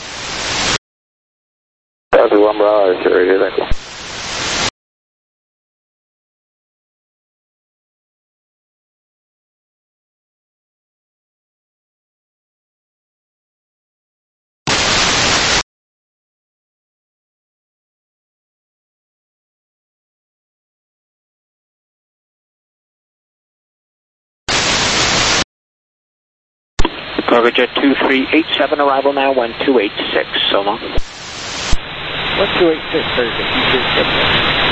That's Romra, Sierra eight eight Echo. Cargo Jet two three eight seven, arrival now one two eight six, so long. one two eight six, Thursday.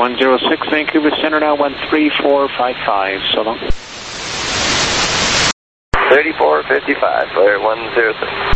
one zero six, Vancouver Center now, one three four five five, so long. thirty-four fifty-five, Flair one zero six.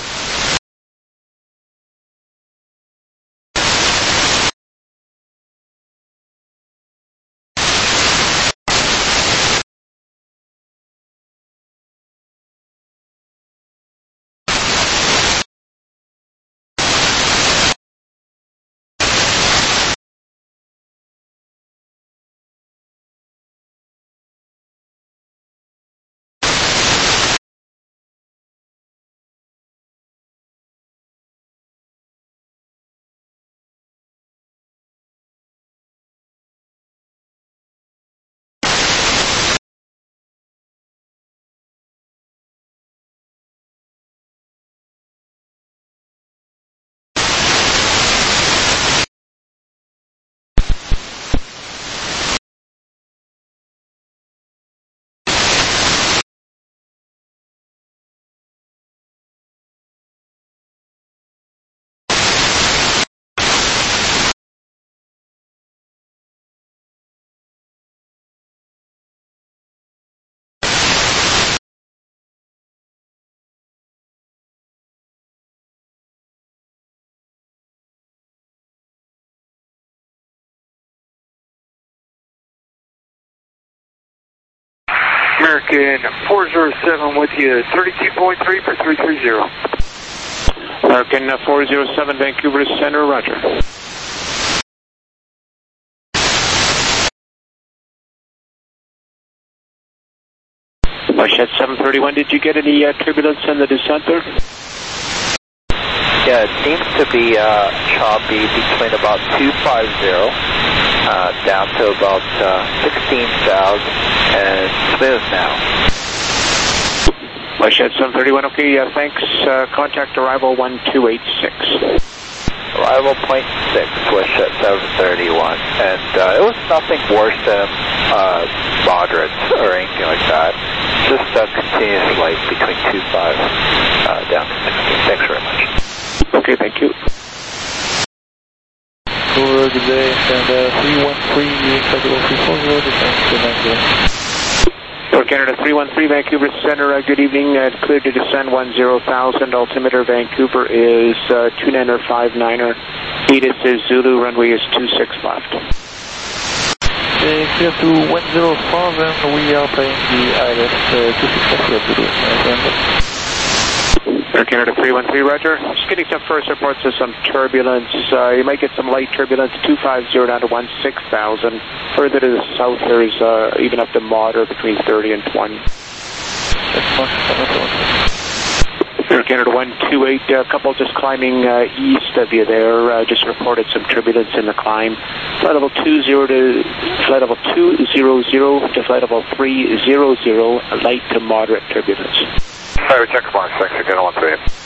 American four zero seven with you, thirty-two point three for three three zero. American four zero seven, Vancouver Center, roger. Bushhead seven thirty-one, did you get any uh, turbulence in the descent there? Yeah, it seems to be uh, choppy between about two fifty uh, down to about uh, sixteen thousand and smooth now. Bushhead seven thirty-one, okay, uh, thanks. Uh, contact arrival one two eight six. Arrival point six, Bushhead seven thirty-one, and uh, it was nothing worse than uh, moderate or anything like that. Just a continuous light between two five uh, down to sixteen. Thanks very much. Okay, thank you. Good day, and uh, three one three, Federal three four zero, descend to nine zero. For Canada three one three, Vancouver Center, uh, good evening, uh, cleared to descend one zero thousand, altimeter Vancouver is uh, two niner five niner, Edith is Zulu, runway is two six left. Okay, clear to one zero thousand, we are playing the I L S uh, two six left, Zulu. Uh, Air Canada three one three, roger. Just getting some first reports of some turbulence. Uh, you might get some light turbulence, two five zero down to one six thousand. Further to the south, there's uh, even up to moderate between thirty and twenty. Air Canada one two eight, a couple just climbing uh, east of you there. Uh, just reported some turbulence in the climb. Flight level two zero to flight level two zero zero to flight level three zero zero, light to moderate turbulence. Fire check box, thanks again, one three eight.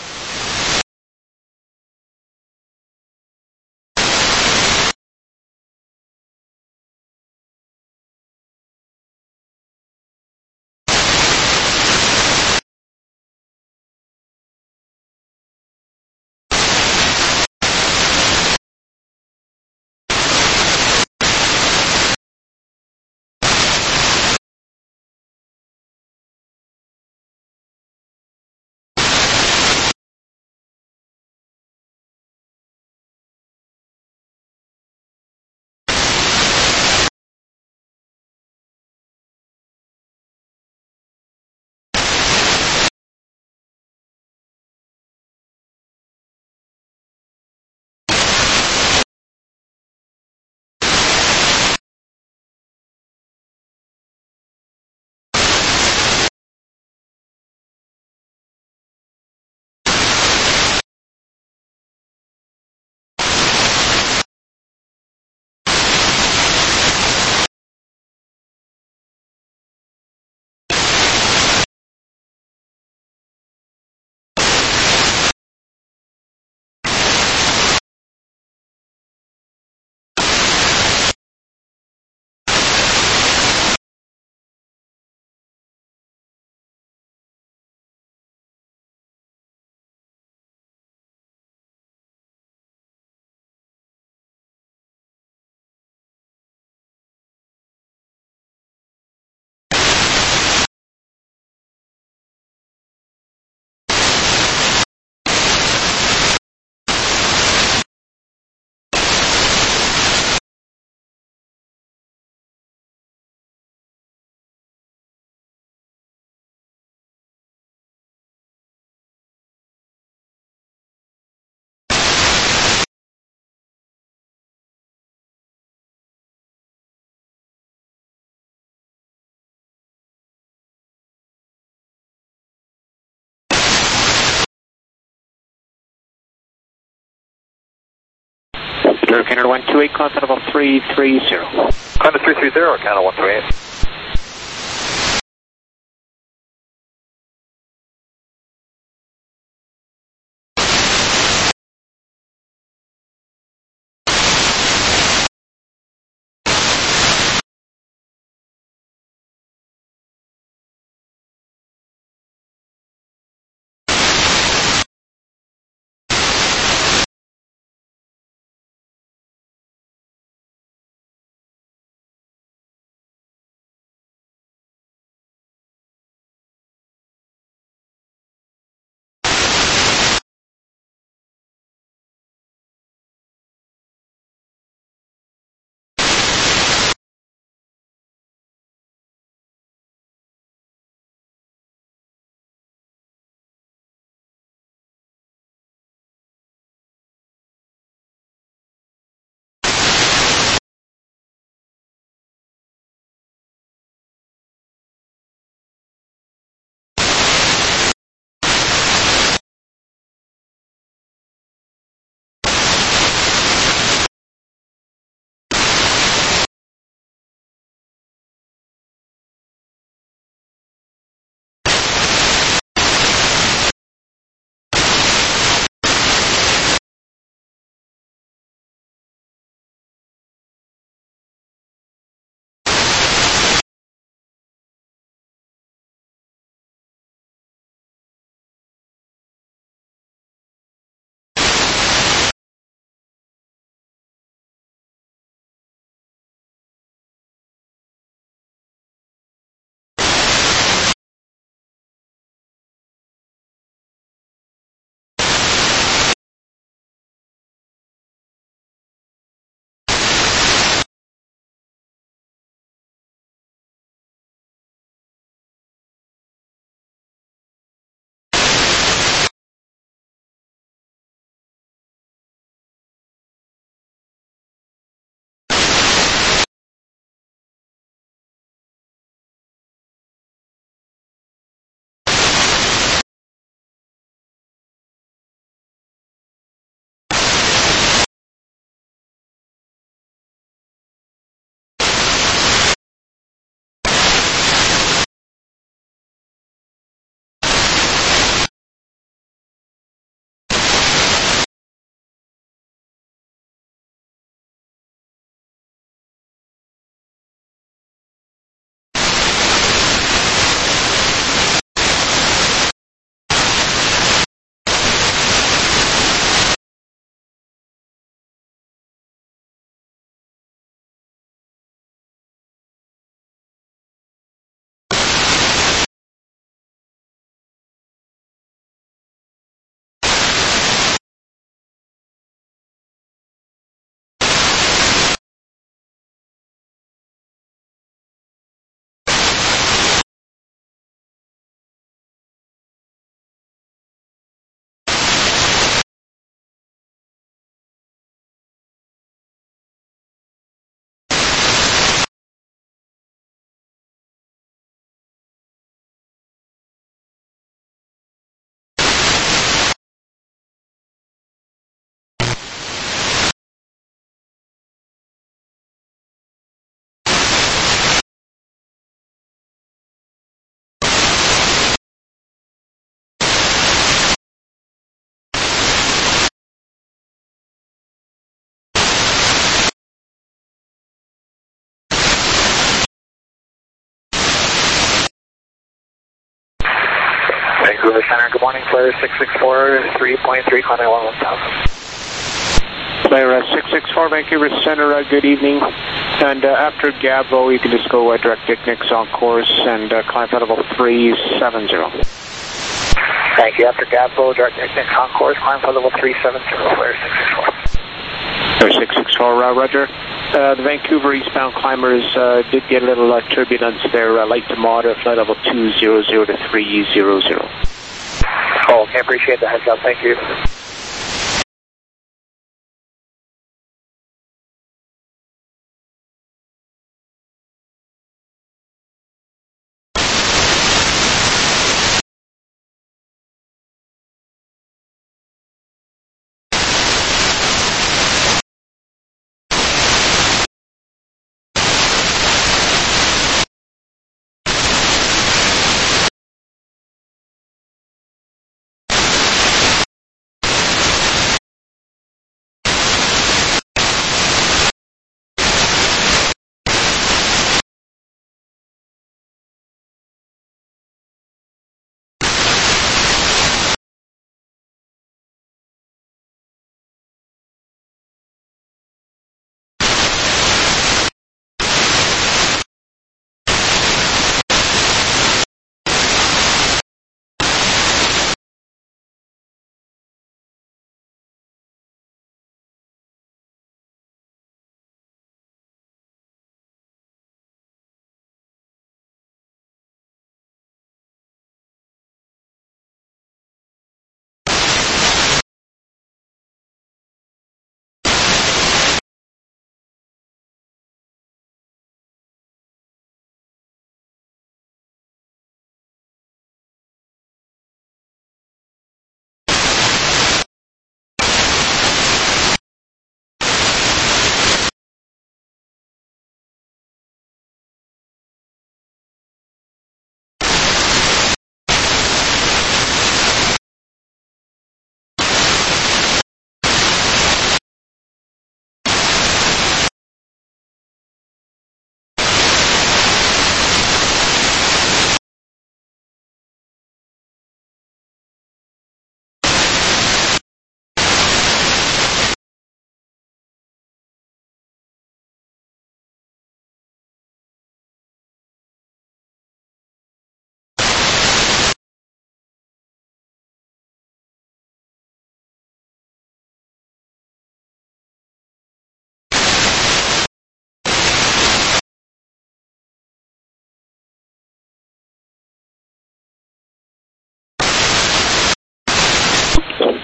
Canada one two eight, climb level three three zero. Climb to three three zero, Canada one two eight. Vancouver Center, good morning, Flare six six four, three point three, climbing one one thousand. Flare uh, six six four, Vancouver Center, uh, good evening. And uh, after Gabo, you can just go uh, direct Dicnics on course and uh, climb level three seven zero. Thank you. After Gabo, direct Dicnics on course, climb level three seven zero, Flare six six four. Flare six six four, uh, Roger. Uh, the Vancouver eastbound climbers uh, did get a little uh, turbulence there, uh, light to moderate, flight level two zero zero to three zero zero. Oh, okay, appreciate the heads up, thank you.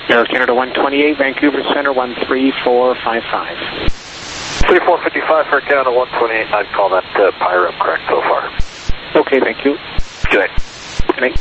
Air Canada one twenty-eight, Vancouver Center one three four five five. three four five five for Canada one twenty-eight. I'd call that uh, Pyro correct so far. Okay, thank you. Good night. Good night.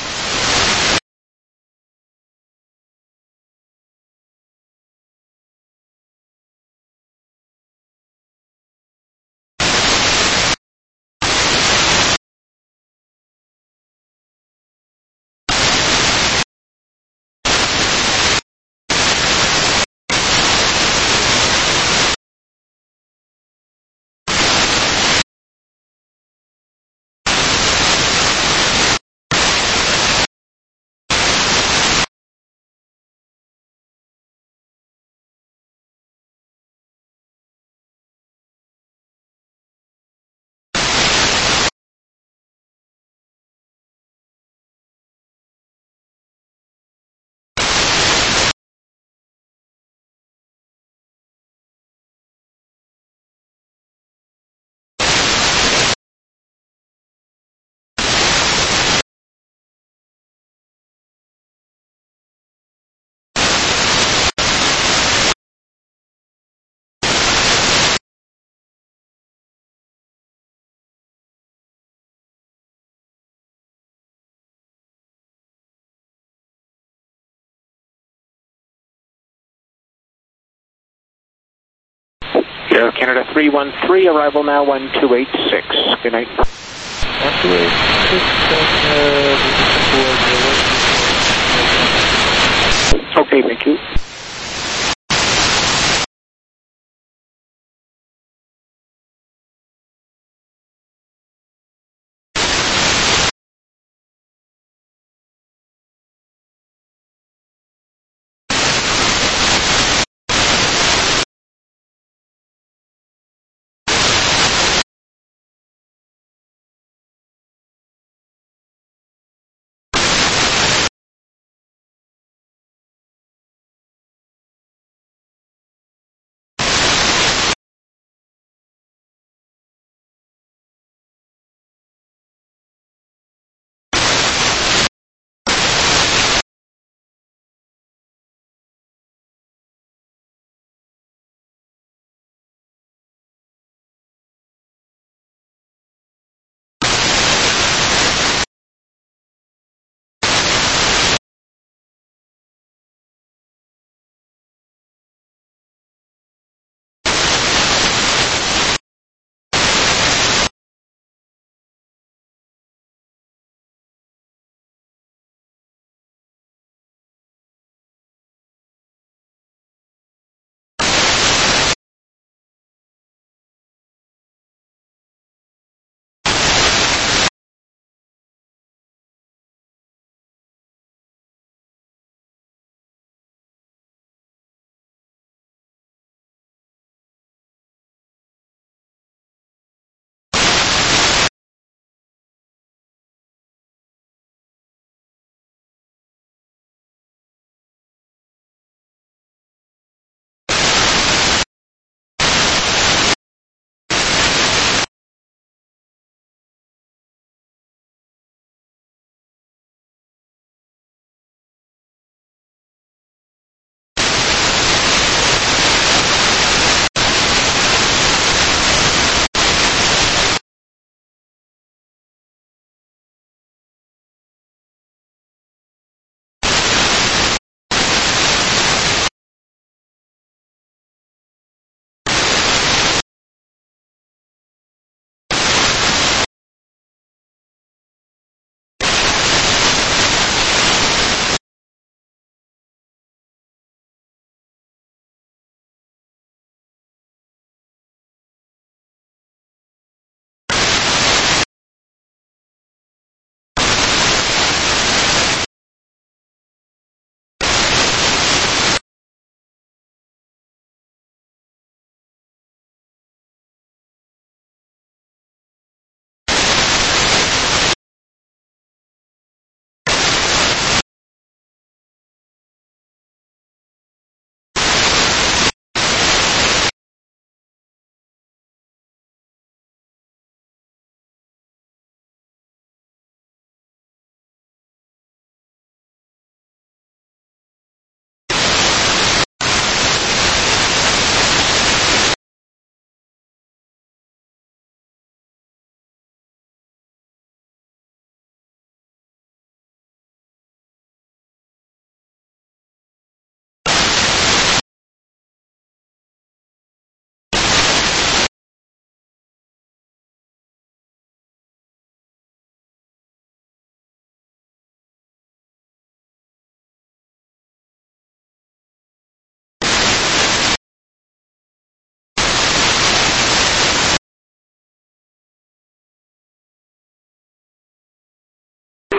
Air Canada three one three, arrival now one two eight six. Good night. one two eight six, and uh, Okay, thank you.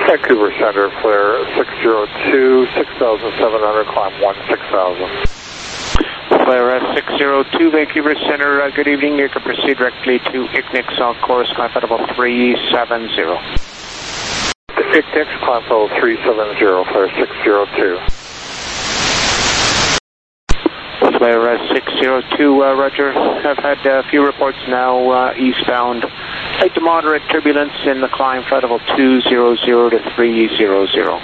Vancouver Center, flare six zero two, six thousand seven hundred, climb one six thousand. Flare six zero two, Vancouver Center, uh, good evening. You can proceed directly to I C N I C, on course, climb flight level three seven zero. I C N I C, climb level three seven zero, flare six zero two. Flare six zero two, uh, Roger. I've had a few reports now uh, eastbound. Light to moderate turbulence in the climb flight level two zero zero to three zero zero.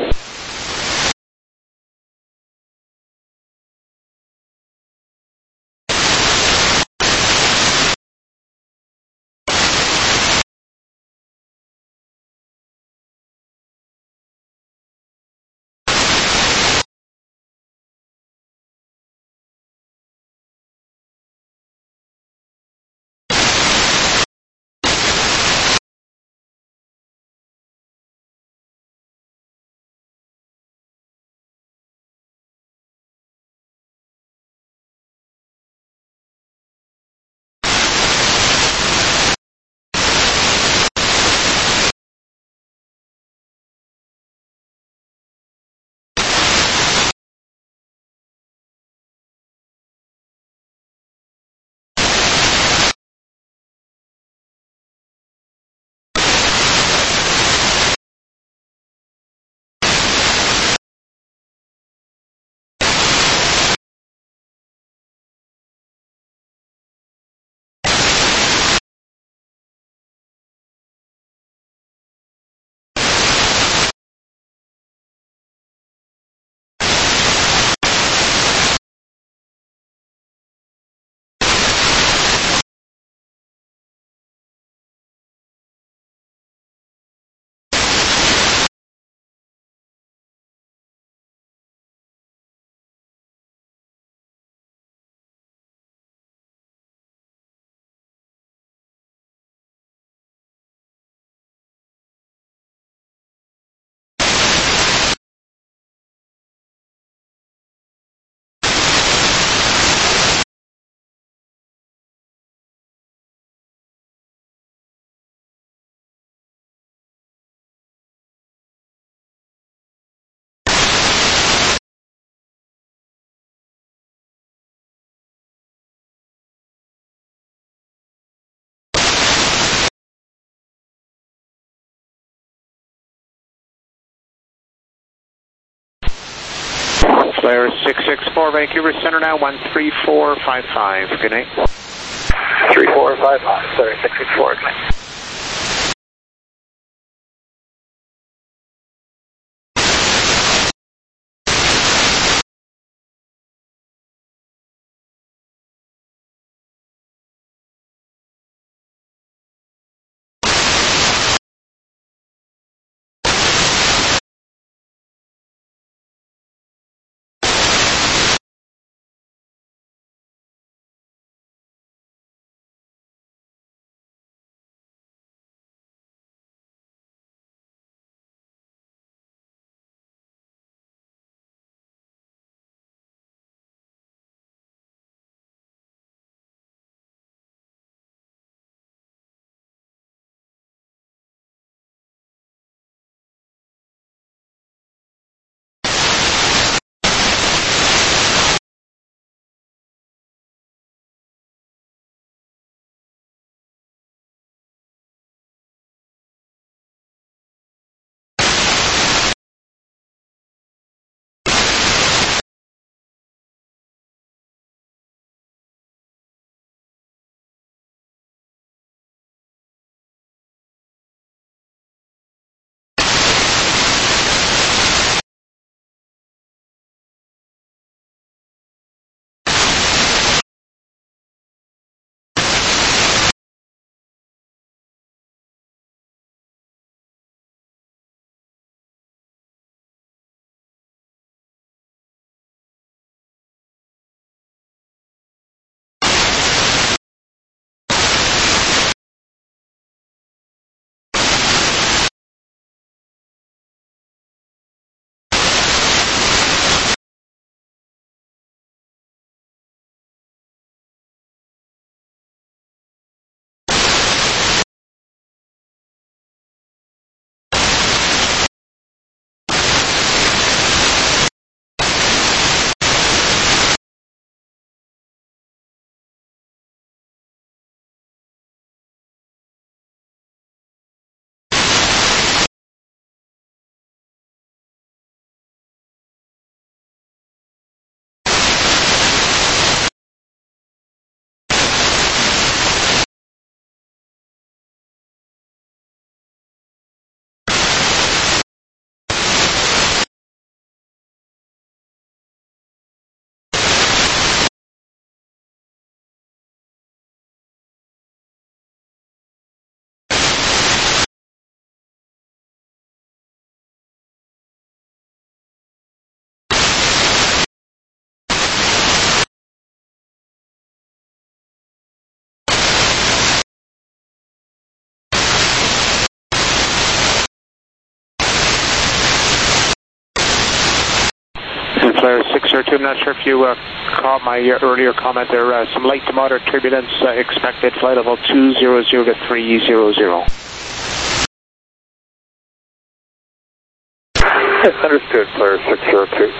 Flare six six four, Vancouver Center now, one three four five five. Good night. three four five five, sorry, six six four, good night. Flare six zero two. I'm not sure if you uh, caught my uh, earlier comment there. Uh, some light to moderate turbulence uh, expected. Flight level two zero zero to three zero zero. Understood, Flare six zero two.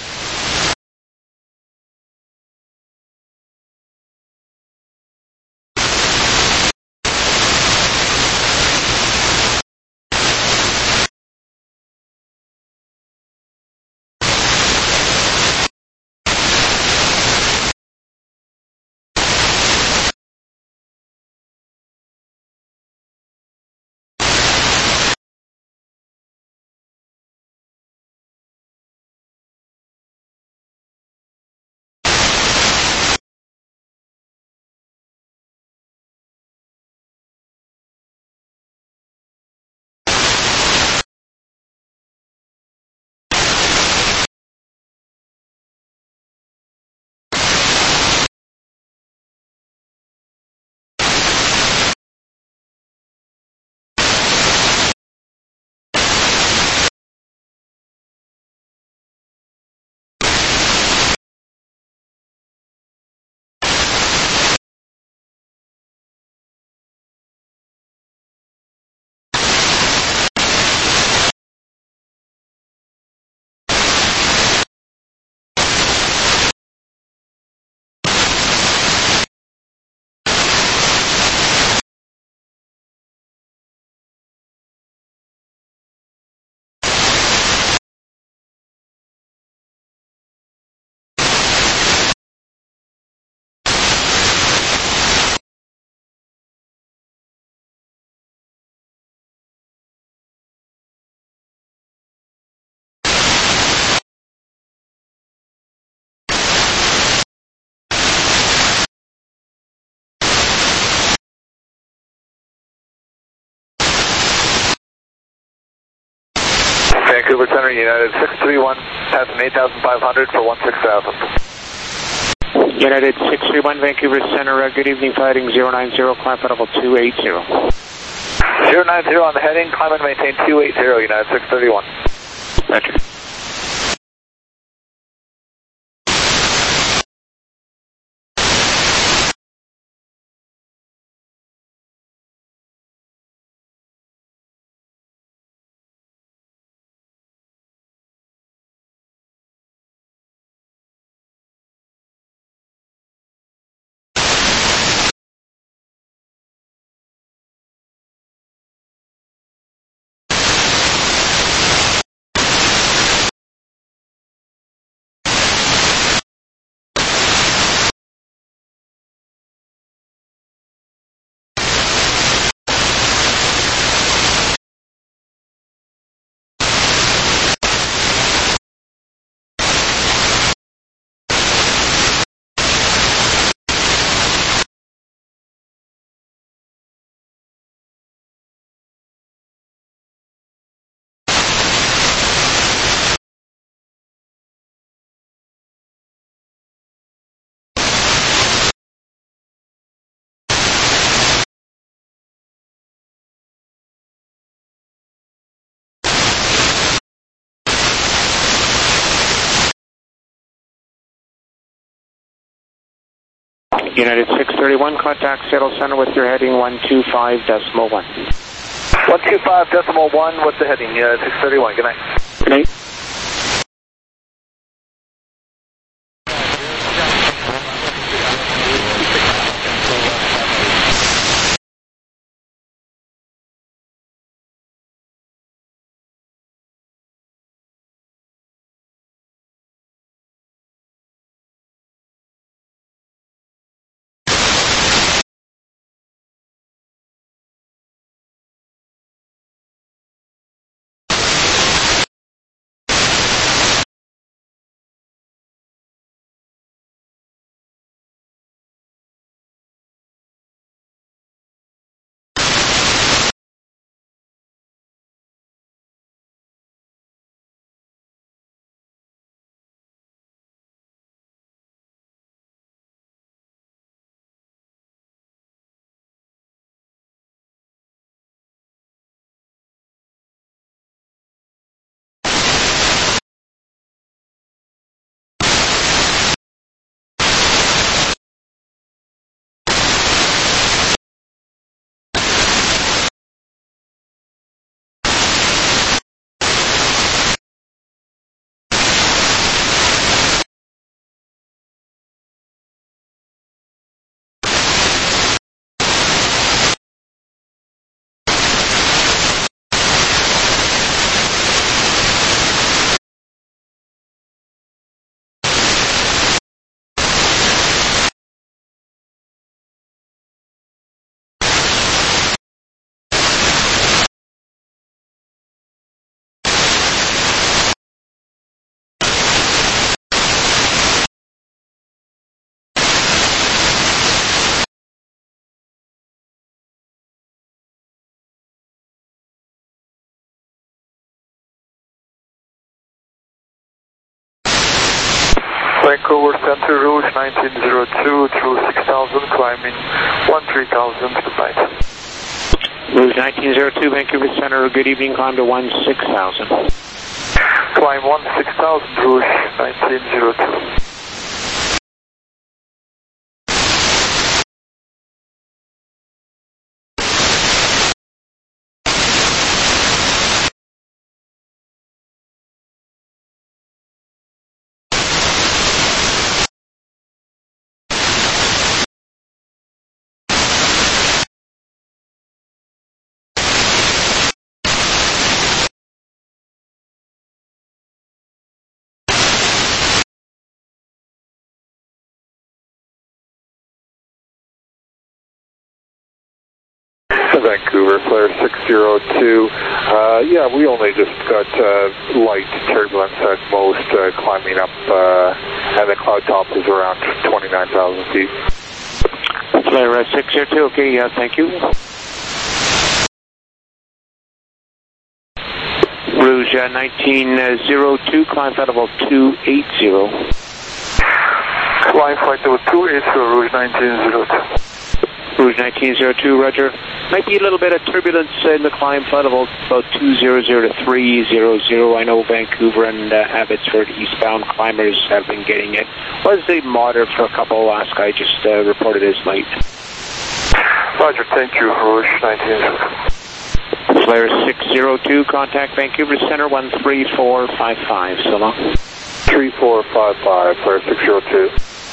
Vancouver Center, United six three one, passing eight thousand five hundred for one six thousand. United six three one, Vancouver Center, uh, good evening, fighting zero nine zero, climb flight level two eight zero. zero nine zero on the heading, climb and maintain two eight zero, United six thirty-one. Roger. United six thirty-one, contact Seattle Center with your heading one two five decimal one. one two five decimal one, what's the heading? United six thirty-one, good night. Good night. Vancouver Center, Rouge nineteen zero two through six thousand, climbing one three thousand, good night. Rouge nineteen zero two, Vancouver Center, good evening, climb to one six thousand. Climb one six thousand, Rouge nineteen zero two. Vancouver, Flare six zero two. Uh, yeah, we only just got uh, light turbulence at most, uh, climbing up, uh, and the cloud top is around twenty-nine thousand feet. Flare uh, six zero two, okay, yeah, thank you. Rouge uh, nineteen zero two, climb flight level two eight zero. Climb flight level two eight zero, Rouge nineteen zero two. Rouge nineteen zero two, roger. Might be a little bit of turbulence in the climb flight level about two zero zero to three zero zero. I know Vancouver and uh, Abbotsford eastbound climbers have been getting it. Was a moderate for a couple. Last guy just uh, reported his light. Roger, thank you, Rouge nineteen zero two. Flare six zero two, contact Vancouver Center one three four five five. So long. three four five five, Flare six zero two.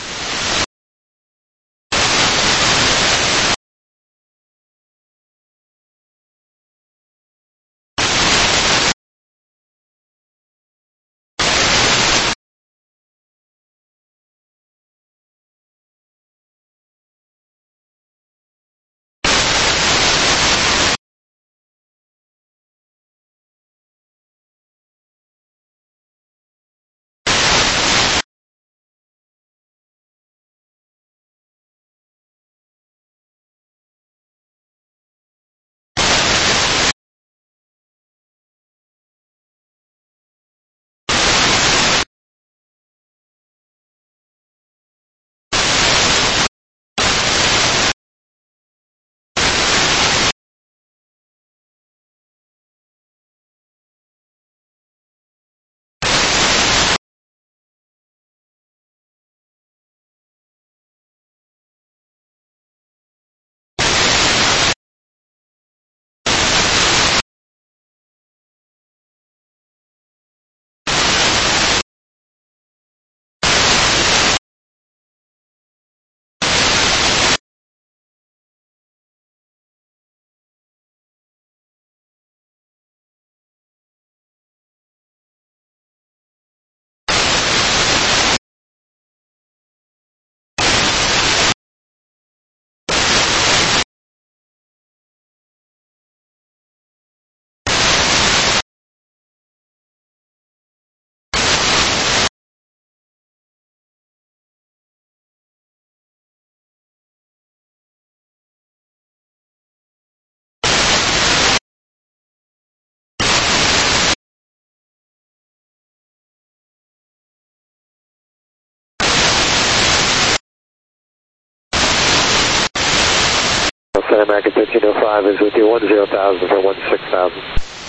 American thirteen oh five is with you, one zero thousand for one six thousand.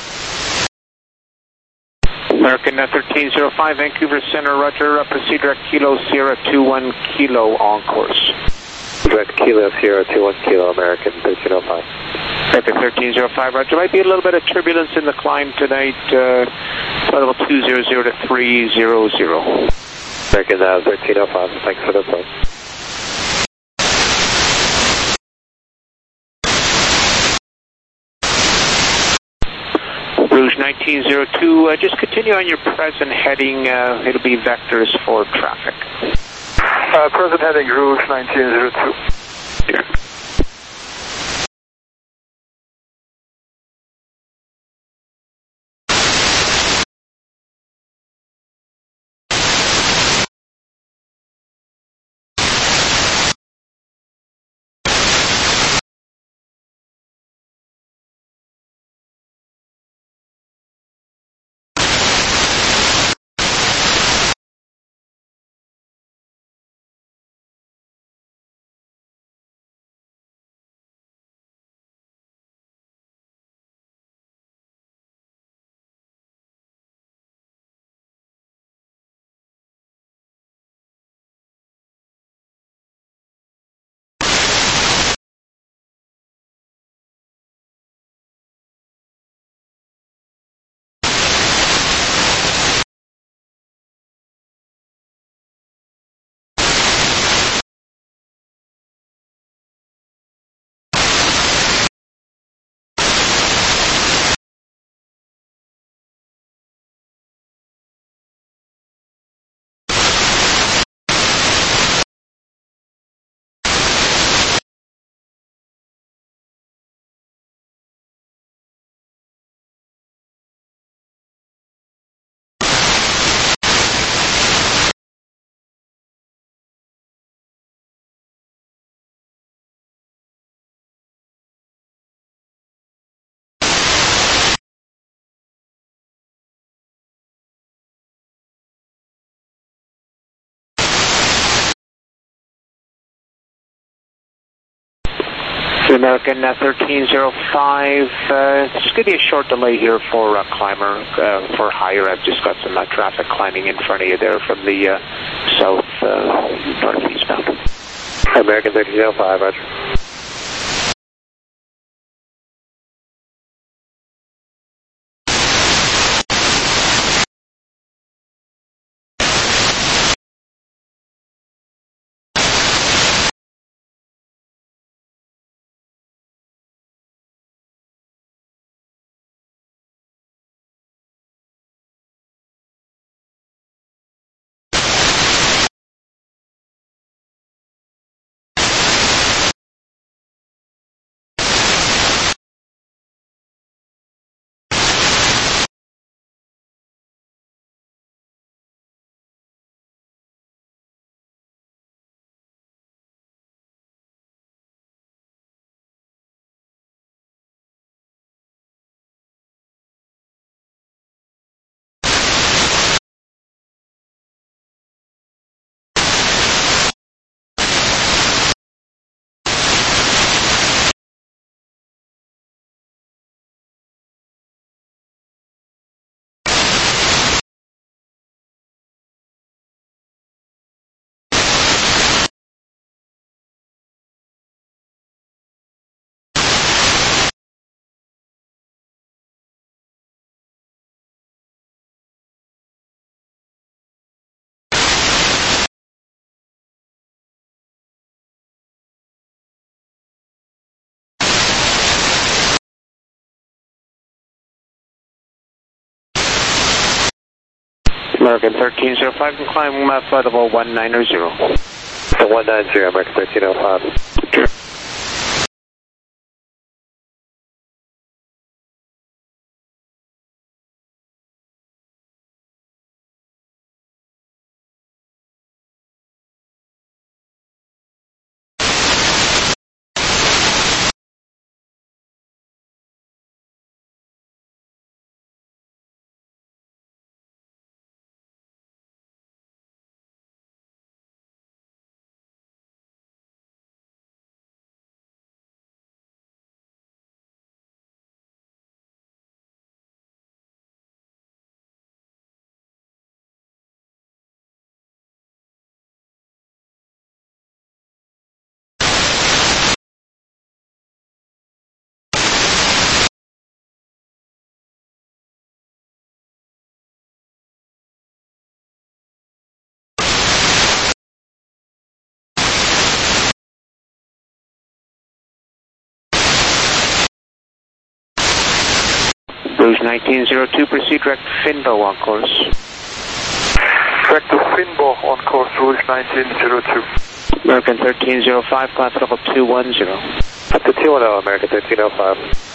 American uh, thirteen oh five, Vancouver Center, roger, uh, proceed direct Kilo Sierra two one Kilo on course. Direct Kilo Sierra two one Kilo, American thirteen oh five. American thirteen oh five, roger. Might be a little bit of turbulence in the climb tonight, uh, level two zero zero to three zero zero. American uh, thirteen oh five, thanks for the point. Rouge nineteen zero two, uh, just continue on your present heading. Uh, it'll be vectors for traffic. Uh, present heading, Rouge nineteen zero two. Yeah. American uh, thirteen oh five, uh, just give you a short delay here for uh, climber, uh, for higher. I've just got some uh, traffic climbing in front of you there from the uh, south, uh, northeastbound. American thirteen oh five, roger. American thirteen oh five, can climb uh, flight level one nine zero. The one nine zero, American thirteen oh five. Sure. Rouge nineteen oh two, proceed direct Finbo on course. Direct to Finbo on course, Rouge nineteen oh two. American thirteen oh five, climb level two one zero. Up to two ten, American thirteen oh five.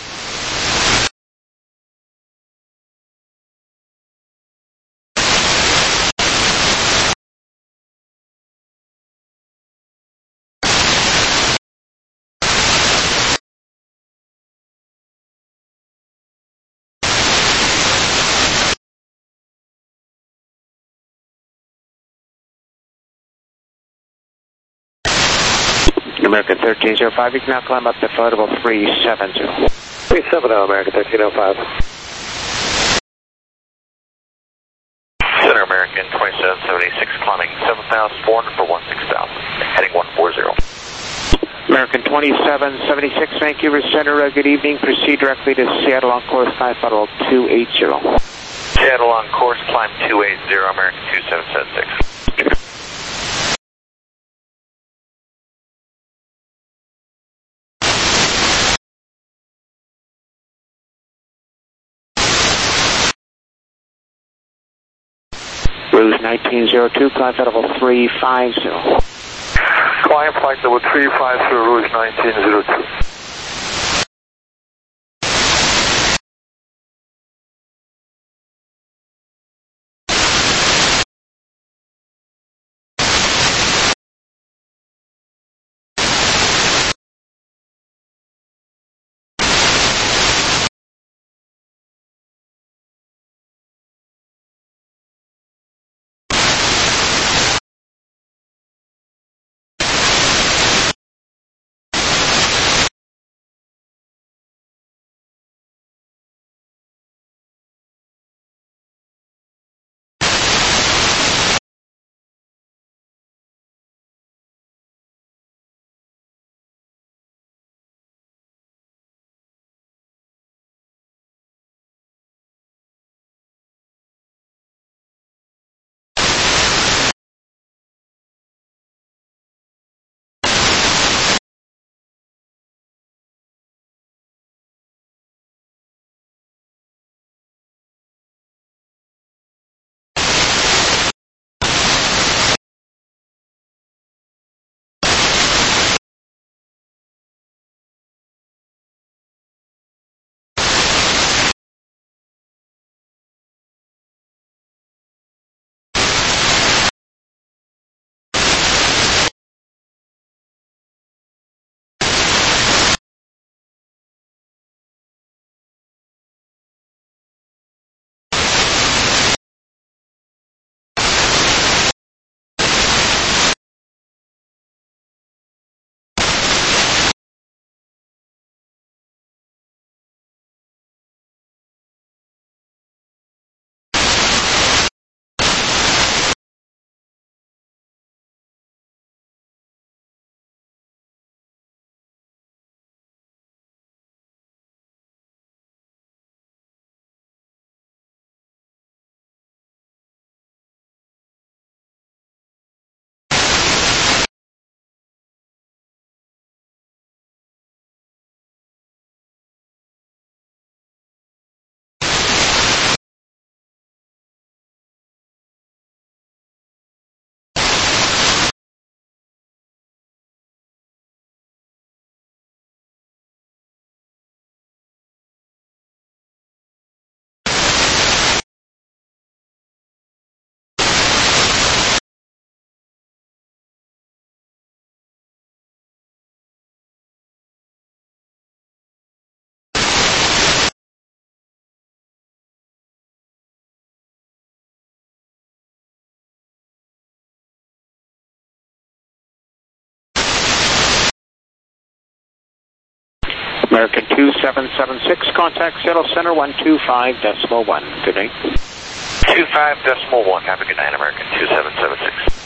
American thirteen oh five, you can now climb up to flight level three seventy. three seventy, American thirteen oh five. Center American twenty-seven seventy-six, climbing seven thousand four hundred for one six thousand, heading one four zero. American twenty-seven seventy-six, Vancouver Center, uh, good evening. Proceed directly to Seattle on course, climb flight level two eighty. Seattle on course, climb two eighty, American two seven seven six. Rouge nineteen oh two, climb flight level three fifty. Climb flight level three fifty, Rouge nineteen oh two. American two seven seven six, contact Seattle Center one two five decimal one. Good night. two five decimal one. Have a good night, American two seven seven six.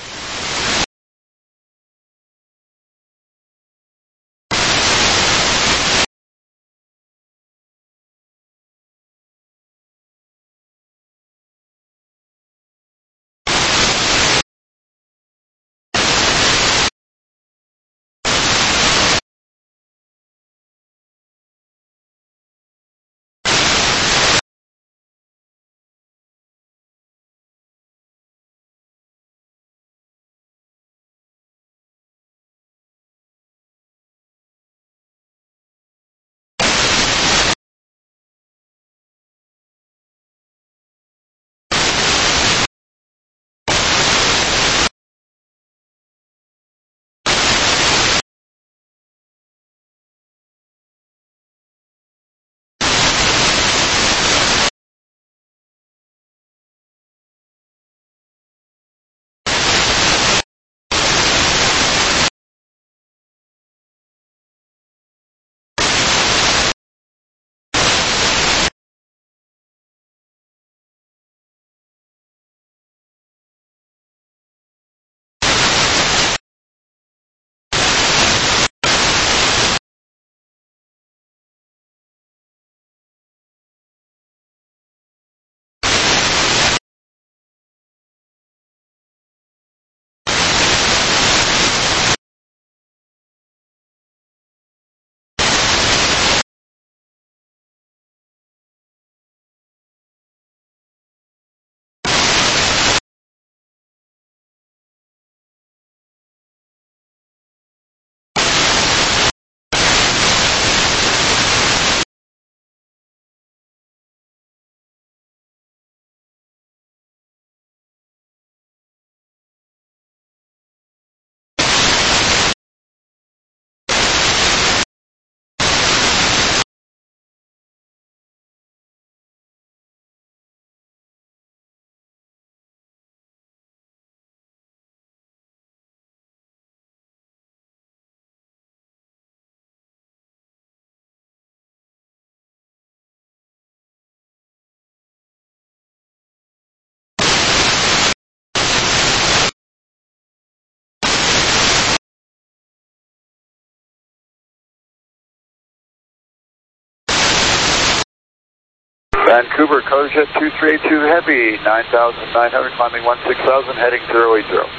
Vancouver, Cargojet two three eight two Heavy, nine thousand nine hundred, climbing one six thousand, heading zero eight zero.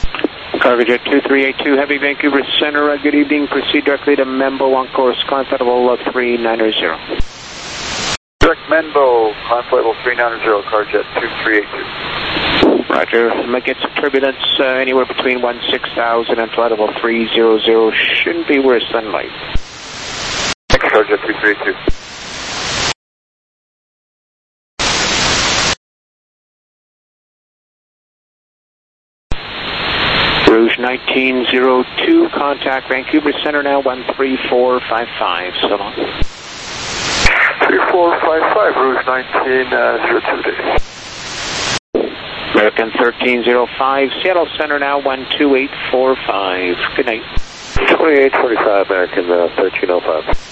Cargojet two three eight two Heavy, Vancouver Center, uh, good evening. Proceed directly to Membo on course, climb flight level uh, three ninety. Direct Menbo, climb flight level three ninety, Cargojet two three eight two. Roger, might get some turbulence uh, anywhere between one six thousand and flight level three hundred. Shouldn't be worse than light. Thanks, Cargojet two three eight two. Rouge nineteen oh two, contact Vancouver Center now one three four five five, so long. three four five five, Rouge nineteen oh two days. American thirteen oh five, Seattle Center now one two eight four five. Good night. twenty-eight forty-five, American uh, thirteen oh five.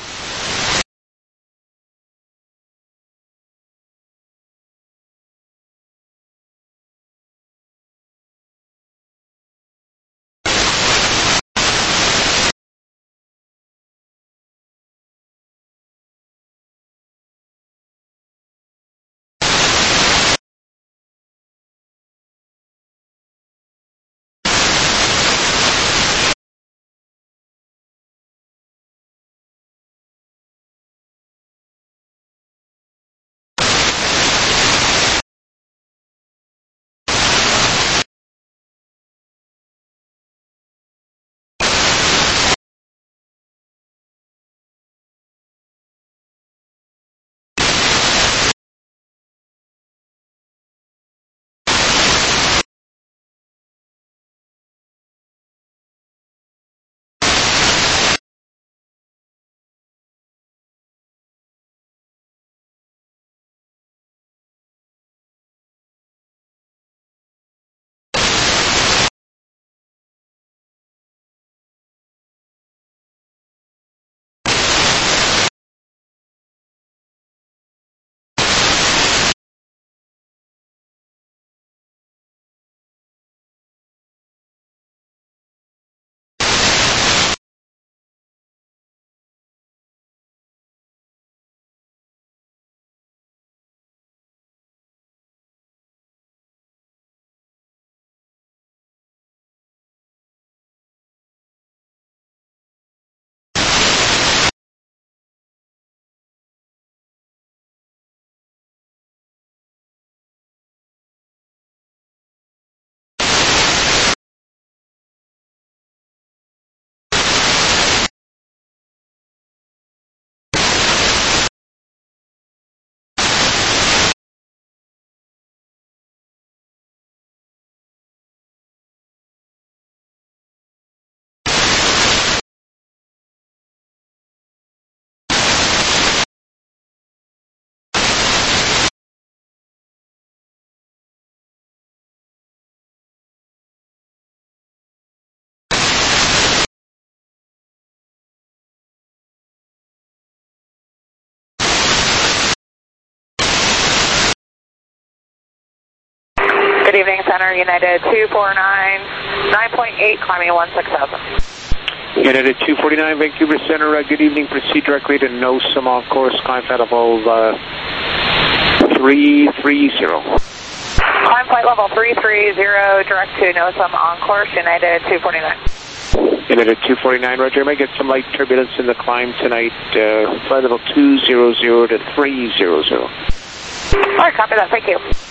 Good evening, Center, United two four nine, nine point eight, climbing one six thousand. United two forty-nine, Vancouver Center, uh, good evening. Proceed directly to NOSAM on course, climb flight level uh, three three zero. Climb flight level three three zero, direct to NOSAM on course, United two forty-nine. United two forty-nine, Roger. I might get some light turbulence in the climb tonight. Uh, flight level two zero zero to three zero zero. All right, copy that. Thank you.